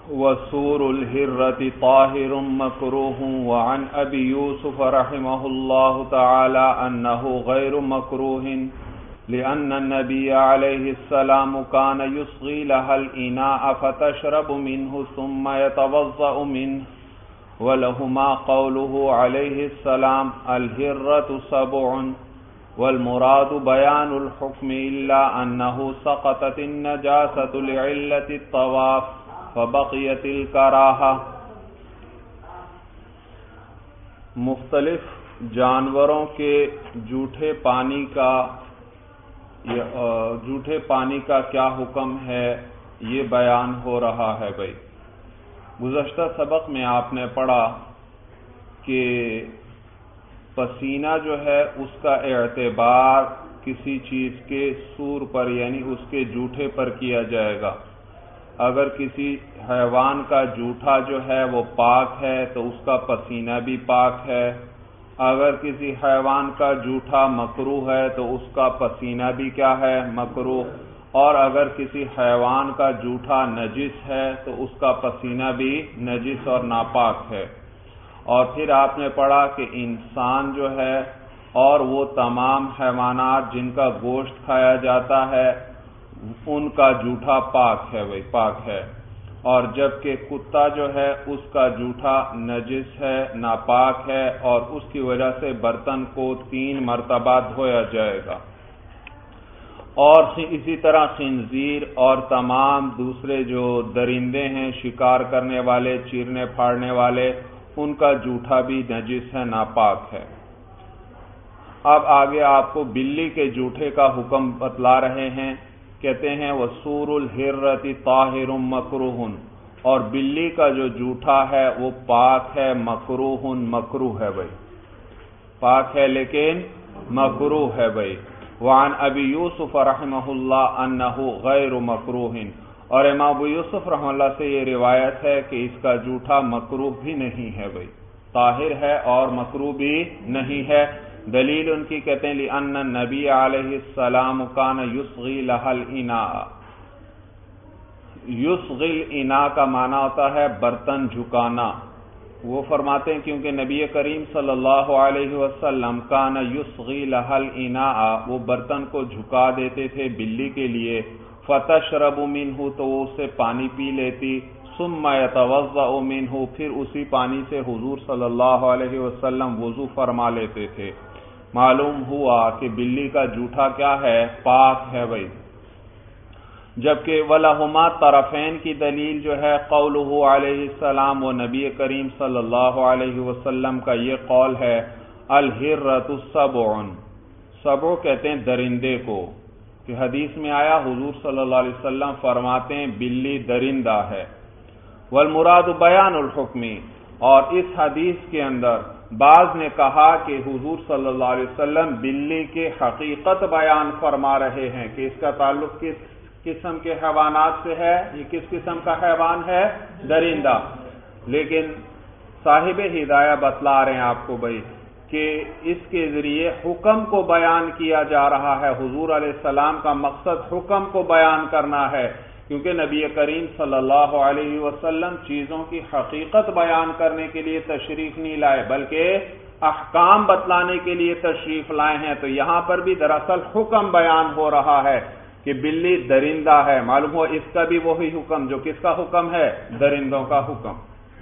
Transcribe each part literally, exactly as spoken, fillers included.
وسور الهرة طاهر مكروه وعن أبي يوسف رحمه الله تعالى أنه غير مكروه لأن النبي عليه السلام كان يصغي لها الإناء فتشرب منه ثم يتوضأ منه ولهما قوله عليه السلام الهرة سبع والمراد بيان الحكم إلا أنه سقطت النجاسة لعلة الطواف فبقيت الکراہہ۔ مختلف جانوروں کے جھوٹے پانی کا جھوٹے پانی کا کیا حکم ہے، یہ بیان ہو رہا ہے۔ بھائی گزشتہ سبق میں آپ نے پڑھا کہ پسینہ جو ہے اس کا اعتبار کسی چیز کے سور پر یعنی اس کے جھوٹے پر کیا جائے گا۔ اگر کسی حیوان کا جھوٹا جو ہے وہ پاک ہے تو اس کا پسینہ بھی پاک ہے، اگر کسی حیوان کا جھوٹا مکروہ ہے تو اس کا پسینہ بھی کیا ہے، مکروہ، اور اگر کسی حیوان کا جھوٹا نجس ہے تو اس کا پسینہ بھی نجس اور ناپاک ہے۔ اور پھر آپ نے پڑھا کہ انسان جو ہے اور وہ تمام حیوانات جن کا گوشت کھایا جاتا ہے ان کا جھوٹا پاک ہے، بھائی پاک ہے، اور جبکہ کتا جو ہے اس کا جھوٹا نجس ہے، ناپاک ہے، اور اس کی وجہ سے برتن کو تین مرتبہ دھویا جائے گا۔ اور اسی طرح خنزیر اور تمام دوسرے جو درندے ہیں شکار کرنے والے، چیرنے پھاڑنے والے، ان کا جھوٹا بھی نجس ہے، ناپاک ہے۔ اب آگے آپ کو بلی کے جھوٹے کا حکم بتلا رہے ہیں۔ کہتے ہیں وسور الہرۃ طاہر مکروہ، اور بلی کا جو جھوٹا ہے وہ پاک ہے، مکروہ مکروہ ہے، بھائی پاک ہے لیکن مکروہ ہے۔ بھائی وعن ابی یوسف رحمہ اللہ انہ غیر مکروہ، اور امام ابو یوسف رحمہ اللہ سے یہ روایت ہے کہ اس کا جھوٹا مکروہ بھی نہیں ہے، بھائی طاہر ہے اور مکروہ بھی نہیں ہے۔ دلیل ان کی کہتے ہیں لأن النبی علیہ السلام کان یصغی لها الاناء، یصغی الاناء کا معنی ہوتا ہے برتن جھکانا۔ وہ فرماتے ہیں کیونکہ نبی کریم صلی اللہ علیہ وسلم کان یصغی لها الاناء، وہ برتن کو جھکا دیتے تھے بلی کے لیے، فتشرب منہ، تو وہ اس سے پانی پی لیتی، ثم یتوضأ منہ، پھر اسی پانی سے حضور صلی اللہ علیہ وسلم وضو فرما لیتے تھے۔ معلوم ہوا کہ بلی کا جھوٹا کیا ہے، پاک ہے۔ بھائی جبکہ وَلَهُمَا طرفین کی دلیل جو ہے قولہ علیہ السلام، وہ نبی کریم صلی اللہ علیہ وسلم کا یہ قول ہے الہرۃ سبع، سبع کہتے ہیں درندے کو، کہ حدیث میں آیا حضور صلی اللہ علیہ وسلم فرماتے ہیں بلی درندہ ہے۔ والمراد بیان الحکم، اور اس حدیث کے اندر بعض نے کہا کہ حضور صلی اللہ علیہ وسلم بلی کی حقیقت بیان فرما رہے ہیں کہ اس کا تعلق کس قسم کے حیوانات سے ہے، یہ کس قسم کا حیوان ہے، درندہ۔ لیکن صاحب ہدایہ بتلا رہے ہیں آپ کو بھائی کہ اس کے ذریعے حکم کو بیان کیا جا رہا ہے۔ حضور علیہ السلام کا مقصد حکم کو بیان کرنا ہے، کیونکہ نبی کریم صلی اللہ علیہ وسلم چیزوں کی حقیقت بیان کرنے کے لیے تشریف نہیں لائے بلکہ احکام بتلانے کے لیے تشریف لائے ہیں۔ تو یہاں پر بھی دراصل حکم بیان ہو رہا ہے کہ بلی درندہ ہے، معلوم ہو اس کا بھی وہی حکم جو کس کا حکم ہے، درندوں کا حکم۔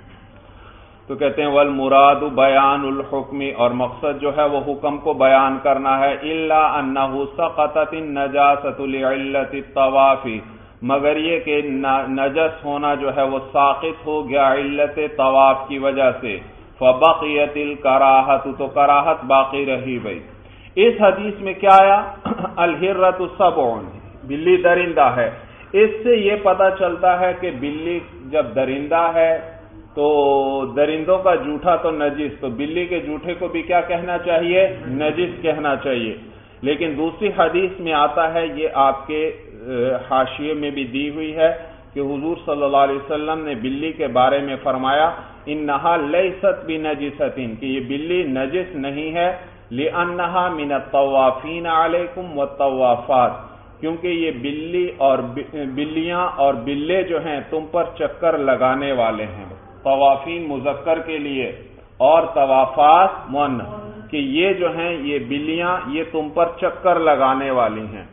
تو کہتے ہیں والمراد بیان الحکم، اور مقصد جو ہے وہ حکم کو بیان کرنا ہے، الا انہ سقطت النجاسۃ لعلۃ الطواف، مگر یہ کہ نجس ہونا جو ہے وہ ساقط ہو گیا علت طواف کی وجہ سے، فبقیت الکراہۃ، تو کراہت باقی رہی۔ بھائی اس حدیث میں کیا آیا، الہرۃ سبع، بلی درندہ ہے۔ اس سے یہ پتہ چلتا ہے کہ بلی جب درندہ ہے تو درندوں کا جھوٹا تو نجس، تو بلی کے جھوٹے کو بھی کیا کہنا چاہیے، نجس کہنا چاہیے۔ لیکن دوسری حدیث میں آتا ہے، یہ آپ کے حاشیے میں بھی دی ہوئی ہے، کہ حضور صلی اللہ علیہ وسلم نے بلی کے بارے میں فرمایا انہا لیست بنجست، کہ یہ بلی نجس نہیں ہے، لأنہا من الطوافین علیکم والطوافات، کیونکہ یہ بلی اور بلیاں اور بلے جو ہیں تم پر چکر لگانے والے ہیں. طوافین مذکر کے لیے اور طوافات مؤنث کہ یہ جو ہیں یہ بلیاں یہ تم پر چکر لگانے والی ہیں.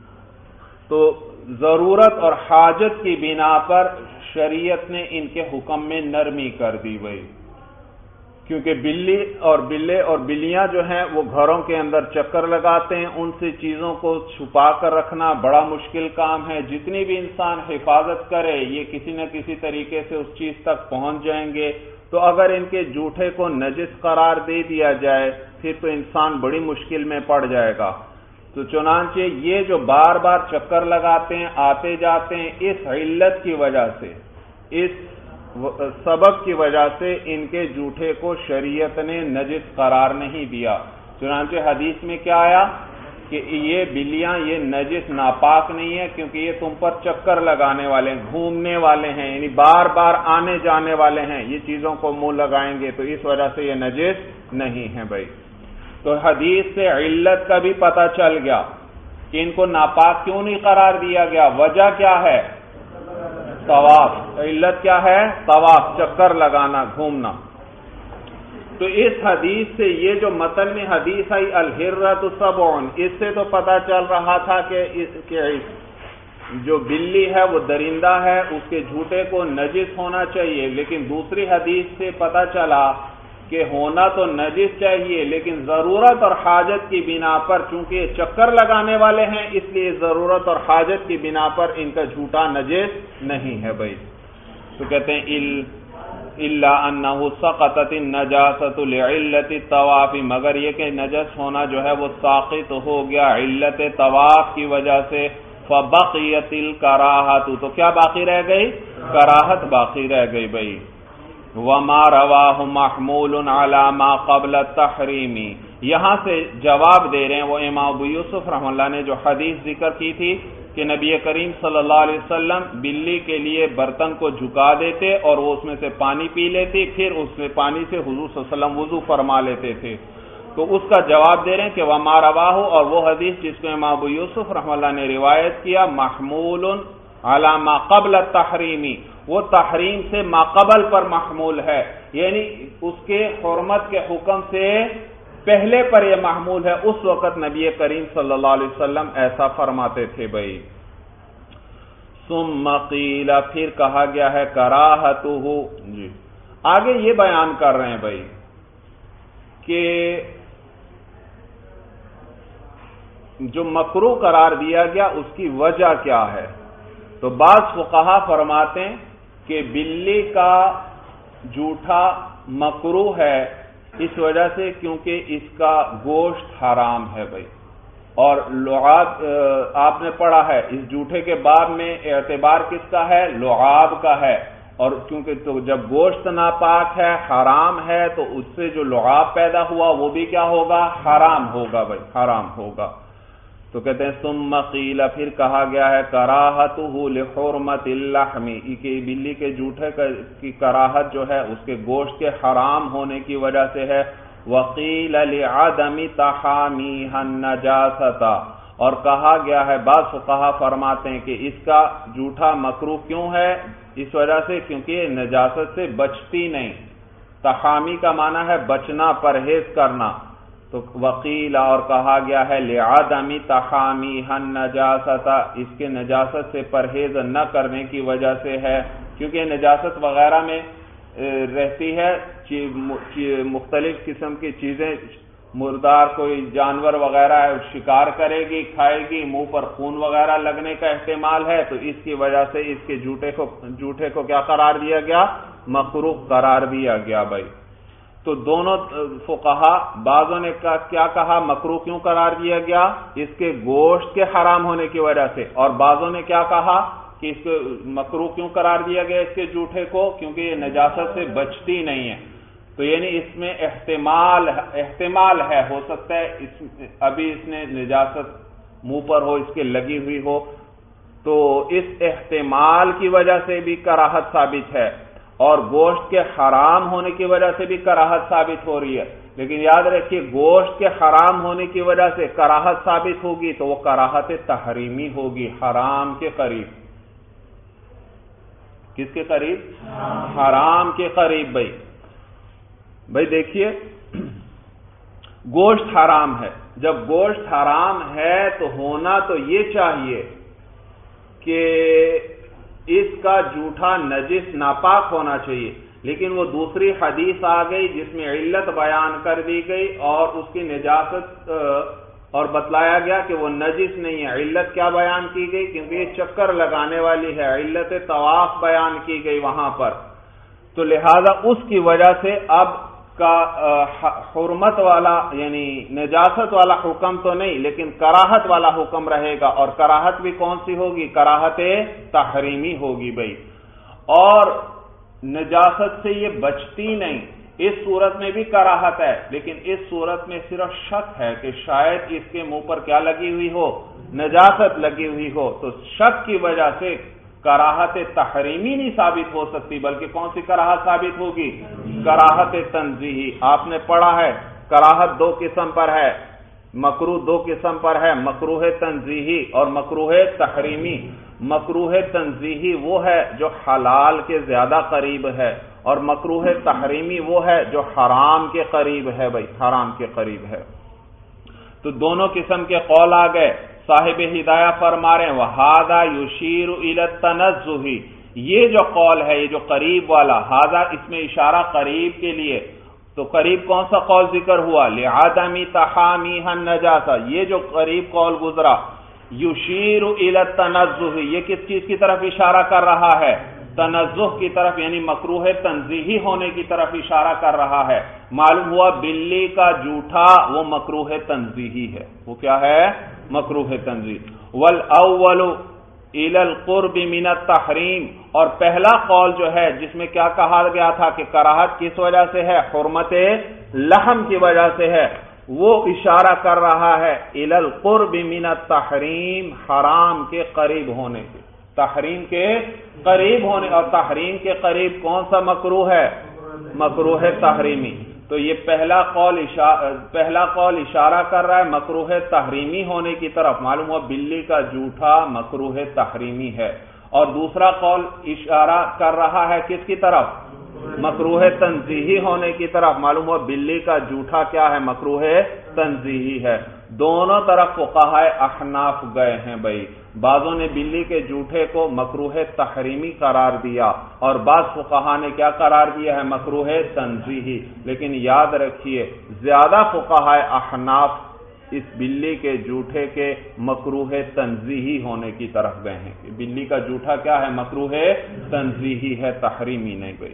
تو ضرورت اور حاجت کی بنا پر شریعت نے ان کے حکم میں نرمی کر دی بھائی، کیونکہ بلی اور بلے اور بلیاں جو ہیں وہ گھروں کے اندر چکر لگاتے ہیں، ان سے چیزوں کو چھپا کر رکھنا بڑا مشکل کام ہے. جتنی بھی انسان حفاظت کرے یہ کسی نہ کسی طریقے سے اس چیز تک پہنچ جائیں گے. تو اگر ان کے جوٹے کو نجس قرار دے دیا جائے پھر تو انسان بڑی مشکل میں پڑ جائے گا. تو چنانچہ یہ جو بار بار چکر لگاتے ہیں آتے جاتے ہیں، اس علت کی وجہ سے، اس سبب کی وجہ سے ان کے جوٹے کو شریعت نے نجس قرار نہیں دیا. چنانچہ حدیث میں کیا آیا کہ یہ بلیاں یہ نجس ناپاک نہیں ہے، کیونکہ یہ تم پر چکر لگانے والے ہیں، گھومنے والے ہیں، یعنی بار بار آنے جانے والے ہیں، یہ چیزوں کو منہ لگائیں گے تو اس وجہ سے یہ نجس نہیں ہے بھائی. تو حدیث سے علت کا بھی پتہ چل گیا کہ ان کو ناپاک کیوں نہیں قرار دیا گیا. وجہ کیا ہے؟ طواف. علت کیا ہے؟ طواف، چکر لگانا، گھومنا. تو اس حدیث سے یہ جو متن میں حدیث آئی الحرۃ سبع، اس سے تو پتہ چل رہا تھا کہ جو بلی ہے وہ درندہ ہے، اس کے جھوٹے کو نجس ہونا چاہیے. لیکن دوسری حدیث سے پتہ چلا کہ ہونا تو نجس چاہیے لیکن ضرورت اور حاجت کی بنا پر، چونکہ یہ چکر لگانے والے ہیں اس لیے ضرورت اور حاجت کی بنا پر ان کا جھوٹا نجس نہیں ہے بھائی. تو کہتے ہیں الا انه سقطت النجاسۃ لعلت الطواف، مگر یہ کہ نجس ہونا جو ہے وہ ساقط ہو گیا علت طواف کی وجہ سے. فبقیت الکراہۃ، تو کیا باقی رہ گئی؟ کراہت باقی رہ گئی بھائی. وما رواہ محمول علی ما قبل التحریم، یہاں سے جواب دے رہے ہیں وہ امام ابو یوسف رحمہ اللہ نے جو حدیث ذکر کی تھی کہ نبی کریم صلی اللہ علیہ وسلم بلی کے لیے برتن کو جھکا دیتے اور وہ اس میں سے پانی پی لیتی، پھر اس میں پانی سے حضور صلی اللہ علیہ وسلم وضو فرما لیتے تھے. تو اس کا جواب دے رہے ہیں کہ وما رواہ، اور وہ حدیث جس کو امام ابو یوسف رحمہ اللہ نے روایت کیا، محمول علی ما قبل التحریم، وہ تحریم سے ما قبل پر محمول ہے، یعنی اس کے حرمت کے حکم سے پہلے پر یہ محمول ہے. اس وقت نبی کریم صلی اللہ علیہ وسلم ایسا فرماتے تھے بھائی. ثم قیل، پھر کہا گیا ہے کراہتہ، جی آگے یہ بیان کر رہے ہیں بھائی کہ جو مکروہ قرار دیا گیا اس کی وجہ کیا ہے. تو بعض فقہا فرماتے ہیں کہ بلی کا جھوٹا مکروہ ہے اس وجہ سے کیونکہ اس کا گوشت حرام ہے بھائی. اور لعاب آپ نے پڑھا ہے اس جھوٹے کے باب میں اعتبار کس کا ہے؟ لعاب کا ہے. اور کیونکہ تو جب گوشت ناپاک ہے حرام ہے تو اس سے جو لعاب پیدا ہوا وہ بھی کیا ہوگا؟ حرام ہوگا بھائی، حرام ہوگا. تو کہتے ہیں ثم قیل، پھر کہا گیا ہے کراہتہ لحرمت اللحم، کہ بلی کے جھوٹے کی کراہت جو ہے اس کے گوشت کے حرام ہونے کی وجہ سے ہے. وقیل لعدم تحامیھا النجاسۃ، اور کہا گیا ہے بعض فقہا فرماتے ہیں کہ اس کا جھوٹا مکروہ کیوں ہے؟ اس وجہ سے کیونکہ یہ نجاست سے بچتی نہیں. تحامی کا معنی ہے بچنا، پرہیز کرنا. تو وقیل، اور کہا گیا ہے لعدم تحامیھا النجاسۃ، اس کے نجاست سے پرہیز نہ کرنے کی وجہ سے ہے، کیونکہ نجاست وغیرہ میں رہتی ہے مختلف قسم کی چیزیں، مردار کوئی جانور وغیرہ ہے شکار کرے گی کھائے گی، منہ پر خون وغیرہ لگنے کا احتمال ہے، تو اس کی وجہ سے اس کے جھوٹے کو جھوٹے کو کیا قرار دیا گیا؟ مکروہ قرار دیا گیا بھائی. تو دونوں فقہا، بعضوں نے کیا کہا مکروہ کیوں قرار دیا گیا؟ اس کے گوشت کے حرام ہونے کی وجہ سے. اور بعضوں نے کیا کہا کہ اس کو مکروہ کیوں قرار دیا گیا اس کے جھوٹے کو؟ کیونکہ یہ نجاست سے بچتی نہیں ہے. تو یعنی اس میں احتمال احتمال ہے، ہو سکتا ہے اس ابھی اس نے نجاست منہ پر ہو، اس کے لگی ہوئی ہو، تو اس احتمال کی وجہ سے بھی کراہت ثابت ہے، اور گوشت کے حرام ہونے کی وجہ سے بھی کراہت ثابت ہو رہی ہے. لیکن یاد رکھیے گوشت کے حرام ہونے کی وجہ سے کراہت ثابت ہوگی تو وہ کراہت تحریمی ہوگی، حرام کے قریب۔ کس کے قریب؟ حرام کے قریب۔ بھائی بھائی دیکھیے، گوشت حرام ہے، جب گوشت حرام ہے تو ہونا تو یہ چاہیے کہ اس کا جوٹھا نجس ناپاک ہونا چاہیے، لیکن وہ دوسری حدیث آ گئی جس میں علت بیان کر دی گئی اور اس کی نجاست اور بتلایا گیا کہ وہ نجس نہیں ہے۔ علت کیا بیان کی گئی؟ کیونکہ یہ چکر لگانے والی ہے، علت طواف بیان کی گئی وہاں پر، تو لہذا اس کی وجہ سے اب کا حرمت والا یعنی نجاست والا حکم تو نہیں، لیکن کراہت والا حکم رہے گا، اور کراہت بھی کون سی ہوگی؟ کراہت تحریمی ہوگی۔ بھائی اور نجاست سے یہ بچتی نہیں، اس صورت میں بھی کراہت ہے، لیکن اس صورت میں صرف شک ہے کہ شاید اس کے منہ پر کیا لگی ہوئی ہو؟ نجاست لگی ہوئی ہو، تو شک کی وجہ سے کراہت تحریمی نہیں ثابت ہو سکتی، بلکہ کون سی کراہت ثابت ہوگی؟ کراہت تنزیہی۔ آپ نے پڑھا ہے کراہت دو قسم پر ہے، مکروہ دو قسم پر ہے، مکروہ تنزیہی اور مکروہ تحریمی۔ مکروہ تنزیہی وہ ہے جو حلال کے زیادہ قریب ہے، اور مکروہ تحریمی وہ ہے جو حرام کے قریب ہے۔ بھائی حرام کے قریب ہے، تو دونوں قسم کے قول آ گئے۔ صاحب ہدایہ فرما رہے ہیں وَهَذَا يُشِيرُ إِلَى التَّنَزُّهِ، یہ جو قول ہے، یہ جو قریب والا، ہذا اس میں اشارہ قریب کے لیے، تو قریب کون سا قول ذکر ہوا؟ لِعَدَمِ تَحَامِيهَا النَّجَاسَةِ، یہ جو قریب قول گزرا یشیر الی التنزہ، یہ کس چیز کی طرف اشارہ کر رہا ہے؟ تنزہ کی طرف، یعنی مکروہ تنزیہی ہونے کی طرف اشارہ کر رہا ہے۔ معلوم ہوا بلی کا جوٹھا وہ مکروہ تنزیہی ہے، وہ کیا ہے؟ مکروہ تنزیہ۔ والاول الی القرب من التحریم، اور پہلا قول جو ہے جس میں کیا کہا گیا تھا کہ کراہت کس وجہ سے ہے؟ حرمت لحم کی وجہ سے ہے، وہ اشارہ کر رہا ہے الی القرب من التحریم، حرام کے قریب ہونے کے، تحریم کے قریب ہونے، اور تحریم کے قریب کون سا مکروہ ہے؟ مکروہ تحریمی۔ تو یہ پہلا قول اشارہ پہلا قول اشارہ کر رہا ہے مکروہ تحریمی ہونے کی طرف، معلوم ہوا بلی کا جوٹھا مکروہ تحریمی ہے، اور دوسرا قول اشارہ کر رہا ہے کس کی طرف؟ مکروہ تنزیہی ہونے کی طرف، معلوم ہوا بلی کا جوٹھا کیا ہے؟ مکروہ تنزیہی ہے۔ دونوں طرف فقہائے احناف گئے ہیں۔ بھائی بعضوں نے بلی کے جوٹھے کو مکروہ تحریمی قرار دیا، اور بعض فقہاء نے کیا قرار دیا ہے؟ مکروہ تنزیہی۔ لیکن یاد رکھیے زیادہ فقہائے احناف اس بلی کے جوٹھے کے مکروہ تنزیہی ہونے کی طرف گئے ہیں کہ بلی کا جوٹھا کیا ہے؟ مکروہ تنزیہی ہے، تحریمی نہیں۔ گئی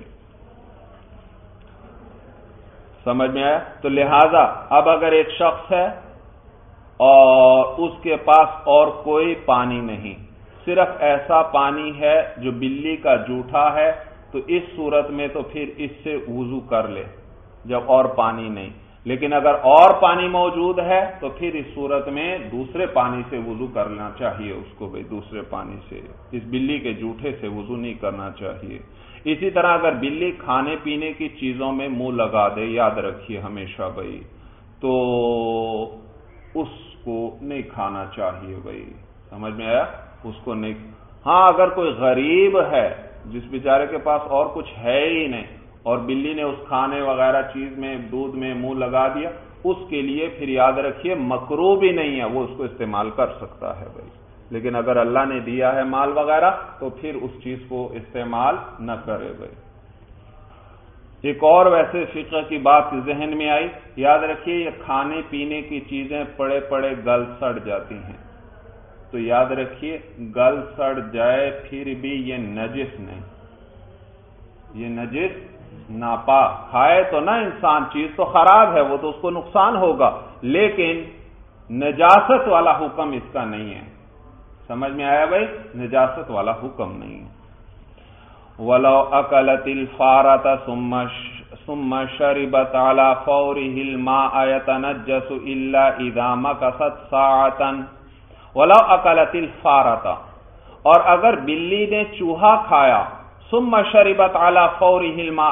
سمجھ میں آیا؟ تو لہذا اب اگر ایک شخص ہے اور اس کے پاس اور کوئی پانی نہیں، صرف ایسا پانی ہے جو بلی کا جوٹھا ہے، تو اس صورت میں تو پھر اس سے وضو کر لے جب اور پانی نہیں، لیکن اگر اور پانی موجود ہے تو پھر اس صورت میں دوسرے پانی سے وضو کرنا چاہیے اس کو۔ بھائی دوسرے پانی سے، اس بلی کے جوٹھے سے وضو نہیں کرنا چاہیے۔ اسی طرح اگر بلی کھانے پینے کی چیزوں میں منہ لگا دے، یاد رکھیے ہمیشہ بھائی، تو اس کو نہیں کھانا چاہیے۔ بھائی سمجھ میں آیا؟ اس کو نہیں۔ ہاں اگر کوئی غریب ہے جس بیچارے کے پاس اور کچھ ہے ہی نہیں، اور بلی نے اس کھانے وغیرہ چیز میں دودھ میں منہ لگا دیا، اس کے لیے پھر یاد رکھیے مکروہ بھی نہیں ہے، وہ اس کو استعمال کر سکتا ہے۔ بھائی لیکن اگر اللہ نے دیا ہے مال وغیرہ تو پھر اس چیز کو استعمال نہ کرے۔ بھائی ایک اور ویسے فقہ کی بات ذہن میں آئی، یاد رکھیے یہ کھانے پینے کی چیزیں پڑے پڑے گل سڑ جاتی ہیں، تو یاد رکھیے گل سڑ جائے پھر بھی یہ نجس نہیں، یہ نجس ناپاک، کھائے تو نہ انسان، چیز تو خراب ہے، وہ تو اس کو نقصان ہوگا، لیکن نجاست والا حکم اس کا نہیں ہے۔ سمجھ میں آیا بھائی؟ نجاست والا حکم نہیں ہے۔ وَلَوْ أَكَلَتِ الْفَارَةَ ثُمَّ شَرِبَتْ عَلَى فَوْرِهِ الْمَاءَ يَتَنَجَّسُ إِلَّا إِذَا مَكَثَتْ سَاعَةً وَلَوْ أَكَلَتِ الْفَارَةَ، اور اگر بلی نے چوہا کھایا، ثُمَّ شَرِبَتْ عَلَى فَوْرِهِ الْمَاءَ،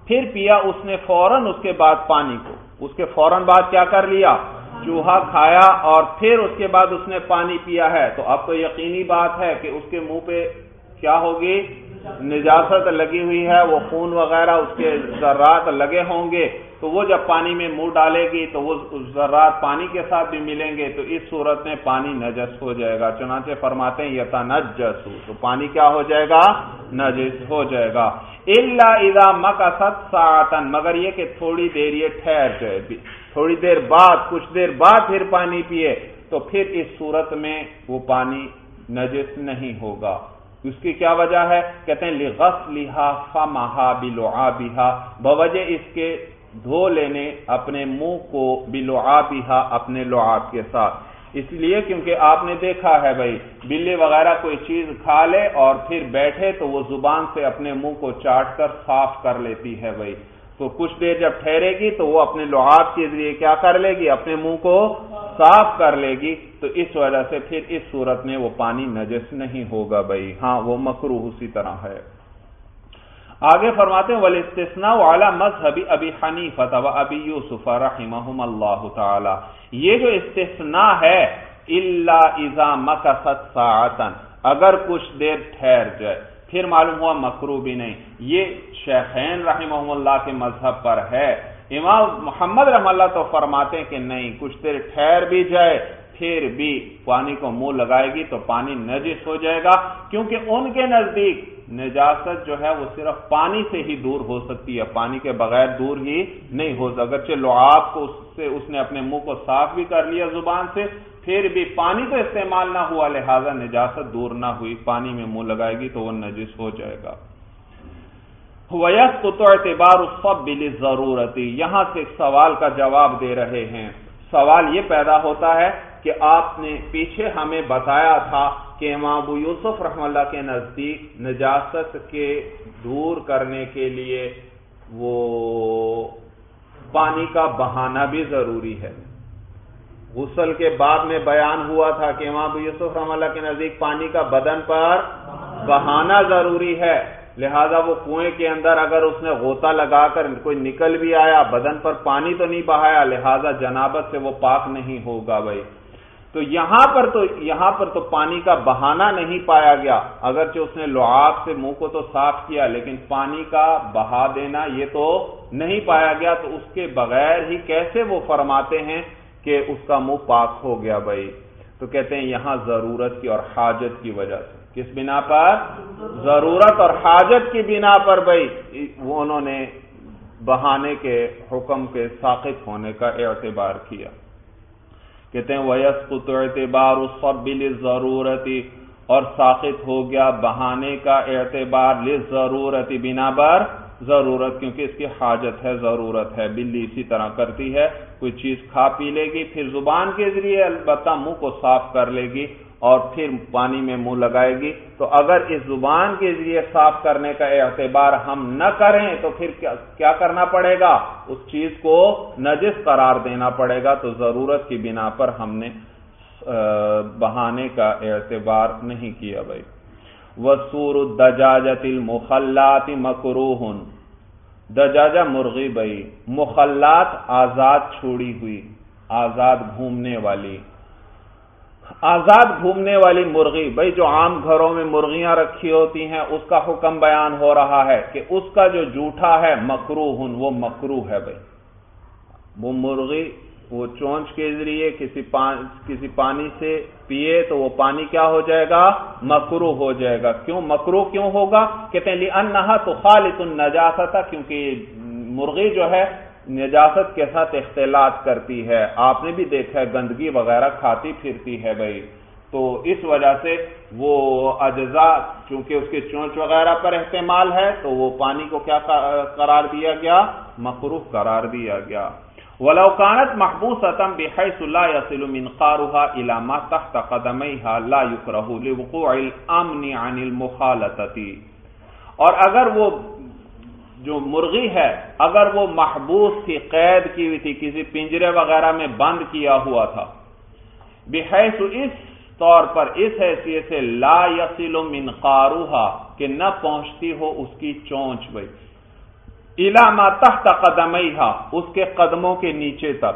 پھر پیا اس نے فوراً اس کے بعد پانی کو، اس کے فوراً بعد کیا کر لیا؟ چوہا کھایا اور پھر اس کے بعد اس نے پانی پیا ہے، تو اب تو یقینی بات ہے کہ اس کے منہ پہ کیا ہوگی؟ نجاست لگی ہوئی ہے، وہ خون وغیرہ اس کے ذرات لگے ہوں گے، تو وہ جب پانی میں منہ ڈالے گی تو وہ ذرات پانی کے ساتھ بھی ملیں گے، تو اس صورت میں پانی نجس ہو جائے گا۔ چنانچہ فرماتے ہیں یتنجس، تو پانی کیا ہو جائے گا؟ نجس ہو جائے گا۔ الا اذا مکثت ساعتا، مگر یہ کہ تھوڑی دیر یہ ٹھہر جائے، تھوڑی دیر بعد، کچھ دیر بعد پھر پانی پیے، تو پھر اس صورت میں وہ پانی نجس نہیں ہوگا۔ اس کی کیا وجہ ہے؟ کہتے ہیں لغسلھا فمھا بلعابھا، بوجہ اس کے دھو لینے اپنے منہ کو بلعابھا، اپنے لعاب کے ساتھ، اس لیے کیونکہ آپ نے دیکھا ہے بھائی بلی وغیرہ کوئی چیز کھا لے اور پھر بیٹھے تو وہ زبان سے اپنے منہ کو چاٹ کر صاف کر لیتی ہے بھائی، تو کچھ دیر جب ٹھہرے گی تو وہ اپنے لعاب کے ذریعے کیا کر لے گی؟ اپنے منہ کو صاف کر لے گی، تو اس وجہ سے پھر اس صورت میں وہ پانی نجس نہیں ہوگا بھائی، ہاں وہ مکروہ اسی طرح ہے۔ آگے فرماتے ہیں والاستثناء علی مذہب ابی حنیفہ و ابی یوسف رحمہم اللہ تعالی، یہ جو استثناء ہے الا اذا مکثت ساعتا، اگر کچھ دیر ٹھہر جائے، پھر معلوم ہوا مکروہ بھی نہیں، یہ شیخین رحمہم اللہ کے مذہب پر ہے۔ امام محمد رحمہ اللہ تو فرماتے ہیں کہ نہیں، کچھ دیر ٹھہر بھی جائے پھر بھی پانی کو منہ لگائے گی تو پانی نجس ہو جائے گا، کیونکہ ان کے نزدیک نجاست جو ہے وہ صرف پانی سے ہی دور ہو سکتی ہے، پانی کے بغیر دور ہی نہیں ہو سکتی، اگرچہ لعاب کو اس سے اس نے اپنے منہ کو صاف بھی کر لیا زبان سے، پھر بھی پانی تو استعمال نہ ہوا، لہذا نجاست دور نہ ہوئی، پانی میں منہ لگائے گی تو وہ نجس ہو جائے گا۔ وَيَسْقُطُ اعْتِبَارُ الصَّبِّ لِلضَّرُورَةِ، یہاں سے ایک سوال کا جواب دے رہے ہیں۔ سوال یہ پیدا ہوتا ہے کہ آپ نے پیچھے ہمیں بتایا تھا کہ امام ابو یوسف رحمہ اللہ کے نزدیک نجاست کے دور کرنے کے لیے وہ پانی کا بہانا بھی ضروری ہے۔ غسل کے بعد میں بیان ہوا تھا کہ امام ابو یوسف رحمہ اللہ کے نزدیک پانی کا بدن پر بہانا ضروری ہے، لہذا وہ کنویں کے اندر اگر اس نے غوطہ لگا کر کوئی نکل بھی آیا، بدن پر پانی تو نہیں بہایا، لہذا جنابت سے وہ پاک نہیں ہوگا بھائی۔ تو یہاں پر تو یہاں پر تو پانی کا بہانا نہیں پایا گیا، اگرچہ اس نے لعاب سے منہ کو تو صاف کیا، لیکن پانی کا بہا دینا یہ تو نہیں پایا گیا، تو اس کے بغیر ہی کیسے وہ فرماتے ہیں کہ اس کا منہ پاک ہو گیا بھائی؟ تو کہتے ہیں یہاں ضرورت کی اور حاجت کی وجہ سے، کس بنا پر؟ ضرورت اور حاجت کی بنا پر بھائی وہ انہوں نے بہانے کے حکم کے ساقط ہونے کا اعتبار کیا۔ کہتے ہیں وَيَسْقُطُ اعْتِبَارُ الصَّبِّ لِلضَّرُورَةِ، اور ساقط ہو گیا بہانے کا اعتبار لِلضَّرُورَةِ، بنا پر ضرورت، کیونکہ اس کی حاجت ہے، ضرورت ہے۔ بلی اسی طرح کرتی ہے، کوئی چیز کھا پی لے گی، پھر زبان کے ذریعے البتہ منہ کو صاف کر لے گی اور پھر پانی میں منہ لگائے گی، تو اگر اس زبان کے ذریعے صاف کرنے کا اعتبار ہم نہ کریں تو پھر کیا کرنا پڑے گا؟ اس چیز کو نجس قرار دینا پڑے گا، تو ضرورت کی بنا پر ہم نے بہانے کا اعتبار نہیں کیا بھائی۔ وَسُورُ الدَّجَاجَةِ الْمُخَلَّاتِ مَكْرُوهٌ، دجاجہ مرغی بھائی، مخلات آزاد چھوڑی ہوئی، آزاد گھومنے والی، آزاد گھومنے والی مرغی بھائی جو عام گھروں میں مرغیاں رکھی ہوتی ہیں، اس کا حکم بیان ہو رہا ہے کہ اس کا جو جوٹھا ہے مکروہ، وہ مکروہ ہے بھائی۔ وہ مرغی وہ چونچ کے ذریعے کسی پانی کسی پانی سے پیے تو وہ پانی کیا ہو جائے گا؟ مکروہ ہو جائے گا۔ کیوں مکروہ کیوں ہوگا؟ کہتے ہیں لِأَنَّهَا تُخَالِطُ النَّجَاسَةَ، کیونکہ مرغی جو ہے نجاست کے ساتھ اختلاط کرتی ہے، آپ نے بھی دیکھا ہے گندگی وغیرہ کھاتی پھرتی ہے بھائی، تو اس وجہ سے وہ اجزاء چونکہ اس کے چونچ وغیرہ پر احتمال ہے تو وہ پانی کو کیا قرار دیا گیا؟ مکروہ قرار دیا گیا۔ وَلَوْ كَانَتْ مَحْبُوسَةً بِحَيْثُ لَا يَصِلُ مِنْقَارُهَا إِلَى مَا تَحْتَ قَدَمَيْهَا لَا يُكْرَهُ لِوُقُوعِ الْأَمْنِ عَنِ الْمُخَالَطَةِ، اور اگر وہ جو مرغی ہے اگر وہ محبوس تھی، قید کی ہوئی تھی، کسی پنجرے وغیرہ میں بند کیا ہوا تھا، بحیث اس طور پر، اس حیثیت سے لا یصل منقارها کہ نہ پہنچتی ہو اس کی چونچ بھائی، الی ما تحت قدمیہا، اس کے قدموں کے نیچے تک.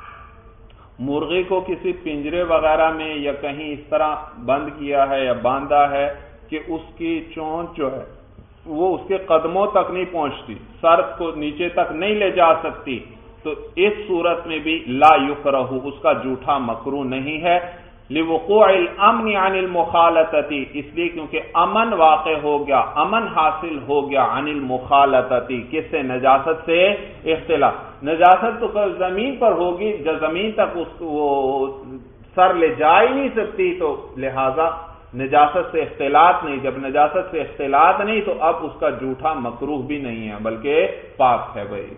مرغی کو کسی پنجرے وغیرہ میں یا کہیں اس طرح بند کیا ہے یا باندھا ہے کہ اس کی چونچ جو ہے وہ اس کے قدموں تک نہیں پہنچتی، سر کو نیچے تک نہیں لے جا سکتی، تو اس صورت میں بھی لا یکرہ، اس کا جھوٹا مکروہ نہیں ہے. لوقوع الامن عن المخالطتی، اس لیے کیونکہ امن واقع ہو گیا، امن حاصل ہو گیا عن المخالطتی، کس سے؟ نجاست سے اختلاط. نجاست تو زمین پر ہوگی، جب زمین تک اس کو وہ سر لے جا ہی نہیں سکتی، تو لہذا نجاست سے اختلاط نہیں. جب نجاست سے اختلاط نہیں تو اب اس کا جھوٹا مکروہ بھی نہیں ہے بلکہ پاک ہے. بھائی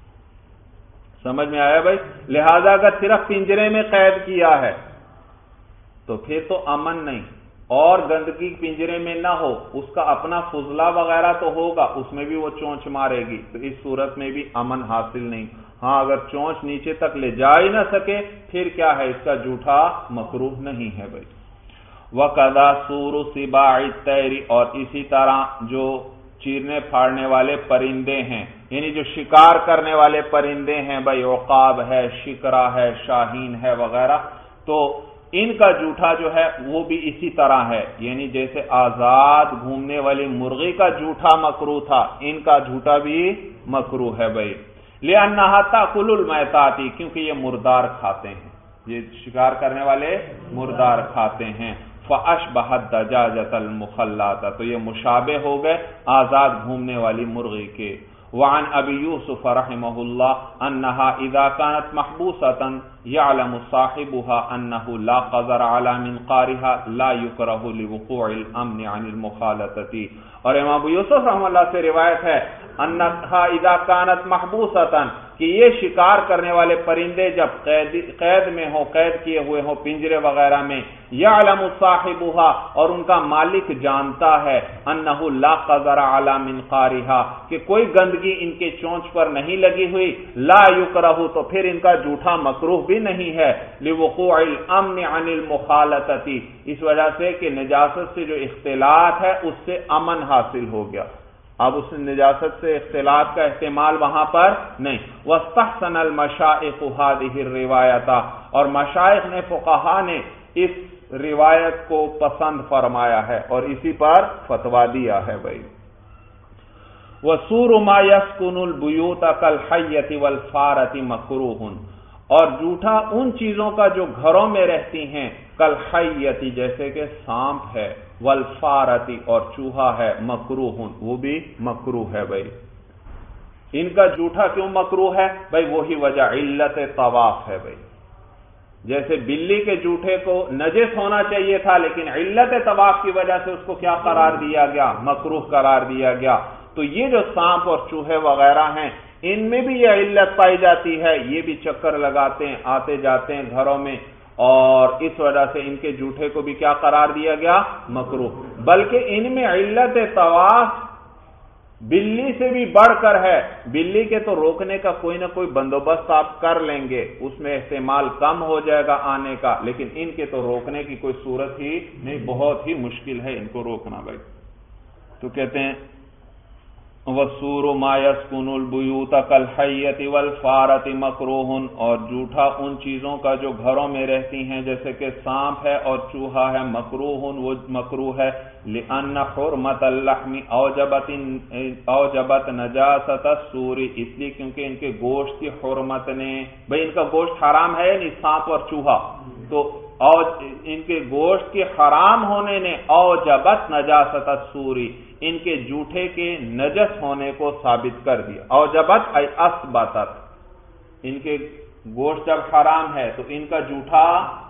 سمجھ میں آیا بھائی؟ لہذا اگر صرف پنجرے میں قید کیا ہے تو پھر تو امن نہیں، اور گندگی پنجرے میں نہ ہو، اس کا اپنا فضلہ وغیرہ تو ہوگا، اس میں بھی وہ چونچ مارے گی، تو اس صورت میں بھی امن حاصل نہیں. ہاں اگر چونچ نیچے تک لے جا ہی نہ سکے پھر کیا ہے؟ اس کا جھوٹا مکروہ نہیں ہے. بھائی وَقَذَا سُورُ سِبَاعِ الطَّيْرِ، اور اسی طرح جو چیرنے پھاڑنے والے پرندے ہیں، یعنی جو شکار کرنے والے پرندے ہیں، بھائی عقاب ہے، شکرا ہے، شاہین ہے وغیرہ، تو ان کا جھوٹا جو ہے وہ بھی اسی طرح ہے. یعنی جیسے آزاد گھومنے والی مرغی کا جھوٹا مکروہ تھا، ان کا جھوٹا بھی مکروہ ہے. بھائی لِأَنَّهَا تَأْكُلُ الْمَيْتَاتِ، کیونکہ یہ مردار کھاتے ہیں، یہ شکار کرنے والے مردار کھاتے ہیں. فَأَشْبَهَ الدَّجَاجَةَ الْمُخَلَّاةَ، تو یہ مشابہ ہو گئے آزاد گھومنے والی مرغی کے. وعن ابی یوسف رحمہ اللہ انہا اذا كانت محبوسة يعلم صاحبها انه لا قدر على منقارها لا يكره لوقوع الامن عن المخالطة. اور امام ابو یوسف رحمہ اللہ سے روایت ہے انہا اذا كانت محبوسة، کہ یہ شکار کرنے والے پرندے جب قید قید میں ہوں، قید کیے ہوئے ہوں پنجرے وغیرہ میں، یعلم صاحبها، اور ان کا مالک جانتا ہے، انہ لا قذر علی منقارها، کہ کوئی گندگی ان کے چونچ پر نہیں لگی ہوئی، لا یکرہ، تو پھر ان کا جھوٹا مکروہ بھی نہیں ہے، لوقوع الامن عن المخالطۃ، اس وجہ سے کہ نجاست سے جو اختلاط ہے اس سے امن حاصل ہو گیا، اب اس نجاست سے اختلاط کا احتمال وہاں پر نہیں. واستحسن المشائخ هذه الروایت، اور مشائخ نے، فقہا نے اس روایت کو پسند فرمایا ہے اور اسی پر فتویٰ دیا ہے. بھائی وَسُورُ مَا يَسْكُنُ الْبُيُوتَ كَالْحَيَّةِ وَالْفَارَةِ مَكْرُوهٌ، اور جھوٹا ان چیزوں کا جو گھروں میں رہتی ہیں، کالحیۃ جیسے کہ سانپ ہے، والفارۃ اور چوہا ہے، مکروہ وہ بھی مکروہ ہے. بھائی ان کا جھوٹا کیوں مکروہ ہے؟ بھائی وہی وجہ علت طواف ہے. بھائی جیسے بلی کے جھوٹے کو نجس ہونا چاہیے تھا لیکن علت طواف کی وجہ سے اس کو کیا قرار دیا گیا؟ مکروہ قرار دیا گیا. تو یہ جو سانپ اور چوہے وغیرہ ہیں ان میں بھی یہ علت پائی جاتی ہے، یہ بھی چکر لگاتے ہیں، آتے جاتے ہیں گھروں میں، اور اس وجہ سے ان کے جھوٹے کو بھی کیا قرار دیا گیا؟ مکروہ. بلکہ ان میں علت طواف بلی سے بھی بڑھ کر ہے. بلی کے تو روکنے کا کوئی نہ کوئی بندوبست آپ کر لیں گے، اس میں احتمال کم ہو جائے گا آنے کا، لیکن ان کے تو روکنے کی کوئی صورت ہی نہیں، بہت ہی مشکل ہے ان کو روکنا. بھائی تو کہتے ہیں وَسُورُ مَا يَسْكُنُ الْبُيُوتَ كَالْحَيَّةِ وَالْفَارَةِ مَكْرُوهٌ، اور جھوٹا ان چیزوں کا جو گھروں میں رہتی ہیں جیسے کہ سانپ ہے اور چوہا ہے، مکروہ وہ مکروہ ہے. لِأَنَّ حُرْمَةَ اللَّحْمِ أَوْجَبَتْ أَوْجَبَتْ نَجَاسَةَ السُّورِ، اس لیے کیونکہ ان کے گوشت کی حرمت نے، بھئی ان کا گوشت حرام ہے نہیں سانپ اور چوہا، تو ان کے گوشت کے حرام ہونے نے اوجبت نجاست السوری، ان کے جھوٹے کے نجس ہونے کو ثابت کر دیا. اوجبت ای اثبتت، ان کے گوشت جب حرام ہے تو ان کا جھوٹا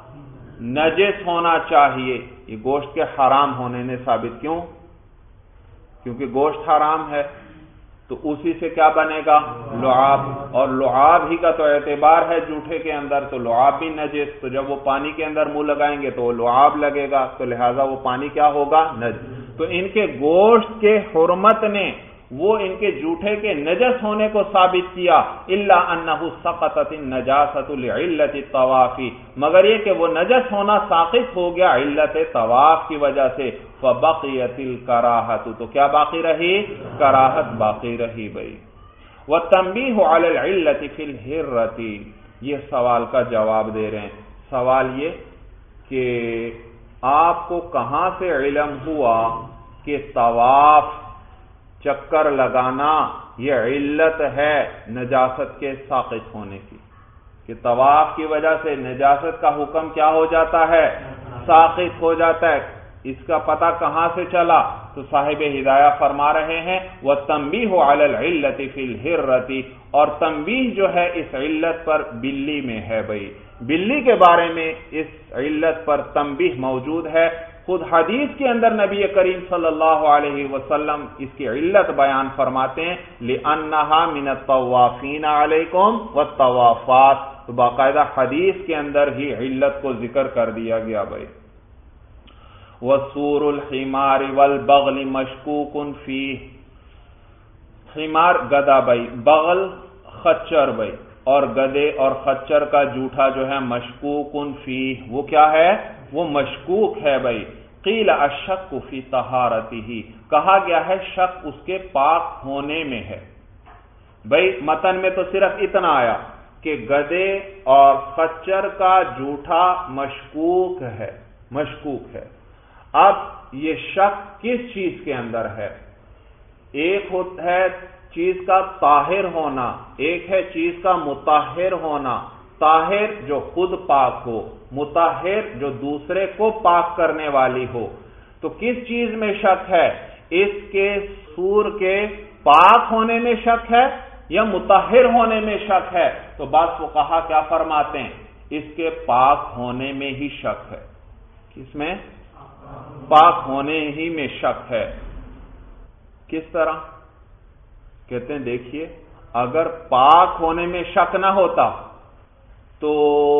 نجس ہونا چاہیے. یہ گوشت کے حرام ہونے نے ثابت، کیوں؟ کیونکہ گوشت حرام ہے تو اسی سے کیا بنے گا؟ لعاب، اور لعاب ہی کا تو اعتبار ہے جھوٹے کے اندر، تو لعاب بھی نجس، تو جب وہ پانی کے اندر منہ لگائیں گے تو وہ لعاب لگے گا، تو لہٰذا وہ پانی کیا ہوگا؟ نجس. تو ان کے گوشت کے حرمت نے وہ ان کے جھوٹے کے نجس ہونے کو ثابت کیا. الا انہ سقطت النجاسۃ لعلت الطواف، مگر یہ کہ وہ نجس ہونا ساقط ہو گیا علت طواف کی وجہ سے. فبقیت الکراہۃ، تو کیا باقی رہی؟ کراہت باقی رہی. بھائی وَالتَّنْبِيهُ عَلَى الْعِلَّةِ فِي الْحِرَّةِ، یہ سوال کا جواب دے رہے ہیں. سوال یہ کہ آپ کو کہاں سے علم ہوا کہ طواف چکر لگانا یہ علت ہے نجاست کے ساقط ہونے کی، کہ طواف کی وجہ سے نجاست کا حکم کیا ہو جاتا ہے؟ ساقط ہو جاتا ہے. اس کا پتہ کہاں سے چلا؟ تو صاحب ہدایہ فرما رہے ہیں وَالتَّنْبِيهُ عَلَى الْعِلَّةِ فِي الْحِرَّةِ، اور تنبیہ جو ہے اس علت پر بلی میں ہے. بھائی بلی کے بارے میں اس علت پر تنبیہ موجود ہے. خود حدیث کے اندر نبی کریم صلی اللہ علیہ وسلم اس کی علت بیان فرماتے ہیں لِأَنَّهَا مِنَ الطَّوَّافِينَ عَلَيْكُمْ وَالطَّوَّافَاتِ، تو باقاعدہ حدیث کے اندر ہی علت کو ذکر کر دیا گیا. بھائی وَسُورُ الْحِمَارِ وَالْبَغْلِ مَشْكُوكٌ فِيهِ، حمار گدا بھائی، بغل خچر بھائی، اور گدے اور خچر کا جوٹھا جو ہے مشکوکن فیہ، وہ کیا ہے؟ وہ مشکوک ہے. بھائی قیل الشک فی طہارتہ، کہا گیا ہے شک اس کے پاک ہونے میں ہے. بھائی متن میں تو صرف اتنا آیا کہ گدے اور خچر کا جوٹھا مشکوک ہے، مشکوک ہے. اب یہ شک کس چیز کے اندر ہے؟ ایک ہے چیز کا طاہر ہونا، ایک ہے چیز کا مطہر ہونا. طاہر جو خود پاک ہو، مطہر جو دوسرے کو پاک کرنے والی ہو. تو کس چیز میں شک ہے؟ اس کے سور کے پاک ہونے میں شک ہے یا مطہر ہونے میں شک ہے؟ تو بعض فقہا کیا فرماتے ہیں؟ اس کے پاک ہونے میں ہی شک ہے. کس میں؟ پاک ہونے ہی میں شک ہے. کس طرح؟ کہتے ہیں دیکھیے اگر پاک ہونے میں شک نہ ہوتا تو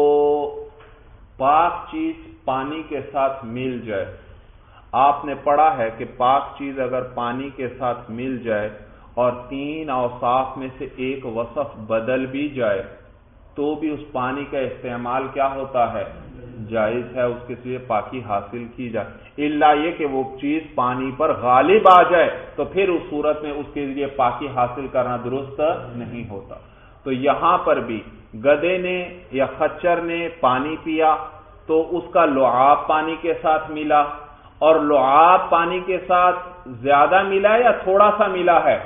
پاک چیز پانی کے ساتھ مل جائے. آپ نے پڑھا ہے کہ پاک چیز اگر پانی کے ساتھ مل جائے اور تین اوصاف میں سے ایک وصف بدل بھی جائے تو بھی اس پانی کا استعمال کیا ہوتا ہے؟ جائز ہے، اس کے لیے پاکی حاصل کی جائے. الا یہ کہ وہ چیز پانی پر غالب آ جائے تو پھر اس صورت میں اس کے لیے پاکی حاصل کرنا درست نہیں ہوتا. تو یہاں پر بھی گدے نے یا خچر نے پانی پیا تو اس کا لعاب پانی کے ساتھ ملا، اور لعاب پانی کے ساتھ زیادہ ملا یا تھوڑا سا ملا ہے؟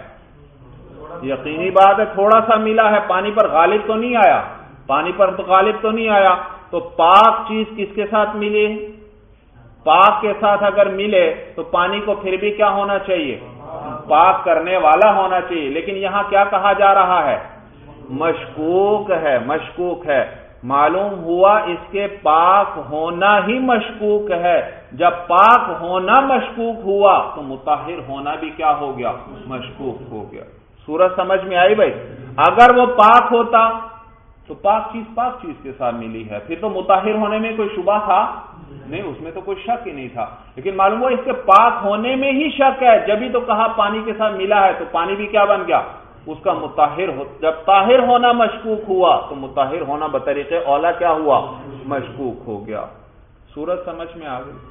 یقینی بات ہے تھوڑا سا ملا ہے، پانی پر غالب تو نہیں آیا، پانی پر غالب تو نہیں آیا. تو پاک چیز کس کے ساتھ ملی؟ پاک کے ساتھ اگر ملے تو پانی کو پھر بھی کیا ہونا چاہیے؟ پاک کرنے والا ہونا چاہیے. لیکن یہاں کیا کہا جا رہا ہے؟ مشکوک ہے، مشکوک ہے. معلوم ہوا اس کے پاک ہونا ہی مشکوک ہے. جب پاک ہونا مشکوک ہوا تو مطہر ہونا بھی کیا ہو گیا؟ مشکوک ہو گیا. سورج سمجھ میں آئی بھائی؟ اگر وہ پاک ہوتا تو پاک چیز پاک چیز کے ساتھ ملی ہے، پھر تو مطہر ہونے میں کوئی شبہ تھا نہیں، اس میں تو کوئی شک ہی نہیں تھا. لیکن معلوم ہوا اس کے پاک ہونے میں ہی شک ہے، جبھی تو کہا پانی کے ساتھ ملا ہے تو پانی بھی کیا بن گیا؟ اس کا مطہر ہو. جب طاہر ہونا مشکوک ہوا تو مطہر ہونا بطریق اولا کیا ہوا؟ مشکوک ہو گیا. سورج سمجھ میں آ گئی؟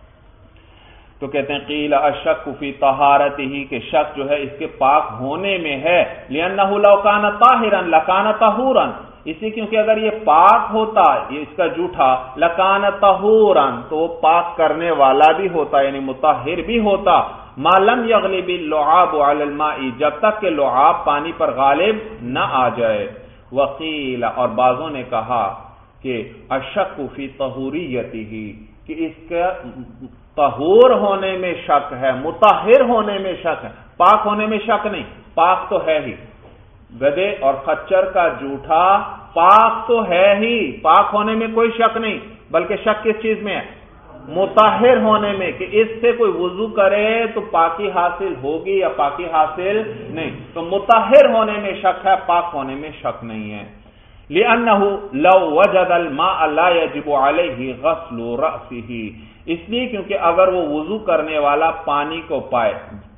تو کہتے ہیں قیل الشک فی طہارتہ، کہ شک جو ہے اس کے پاک ہونے میں ہے. لأنہ لو کان طاہرا لکان طہورا، اسی کیونکہ اگر یہ پاک ہوتا، یہ اس کا جھوٹا، لکان طہورا تو وہ پاک کرنے والا بھی ہوتا، یعنی مطہر بھی ہوتا. ما لم یغلب اللعاب علی الماء، جب تک کہ لعاب پانی پر غالب نہ آ جائے. وقیل، اور بعضوں نے کہا کہ الشک فی طہوریتہ، کہ اس کا طہور ہونے میں شک ہے، مطہر ہونے میں شک ہے، پاک ہونے میں شک نہیں. پاک تو ہے ہی، گدے اور خچر کا جوٹھا پاک تو ہے ہی، پاک ہونے میں کوئی شک نہیں. بلکہ شک کس چیز میں ہے؟ مطہر ہونے میں، کہ اس سے کوئی وضو کرے تو پاکی حاصل ہوگی یا پاکی حاصل نہیں. تو مطہر ہونے میں شک ہے، پاک ہونے میں شک نہیں ہے. لِأَنَّهُ لَوْ وَجَدَ الْمَاءَ لَا يَجِبُ عَلَيْهِ غَسْلُ رَأْسِهِ، اس لیے کیونکہ اگر وہ وضو کرنے والا پانی کو پائے.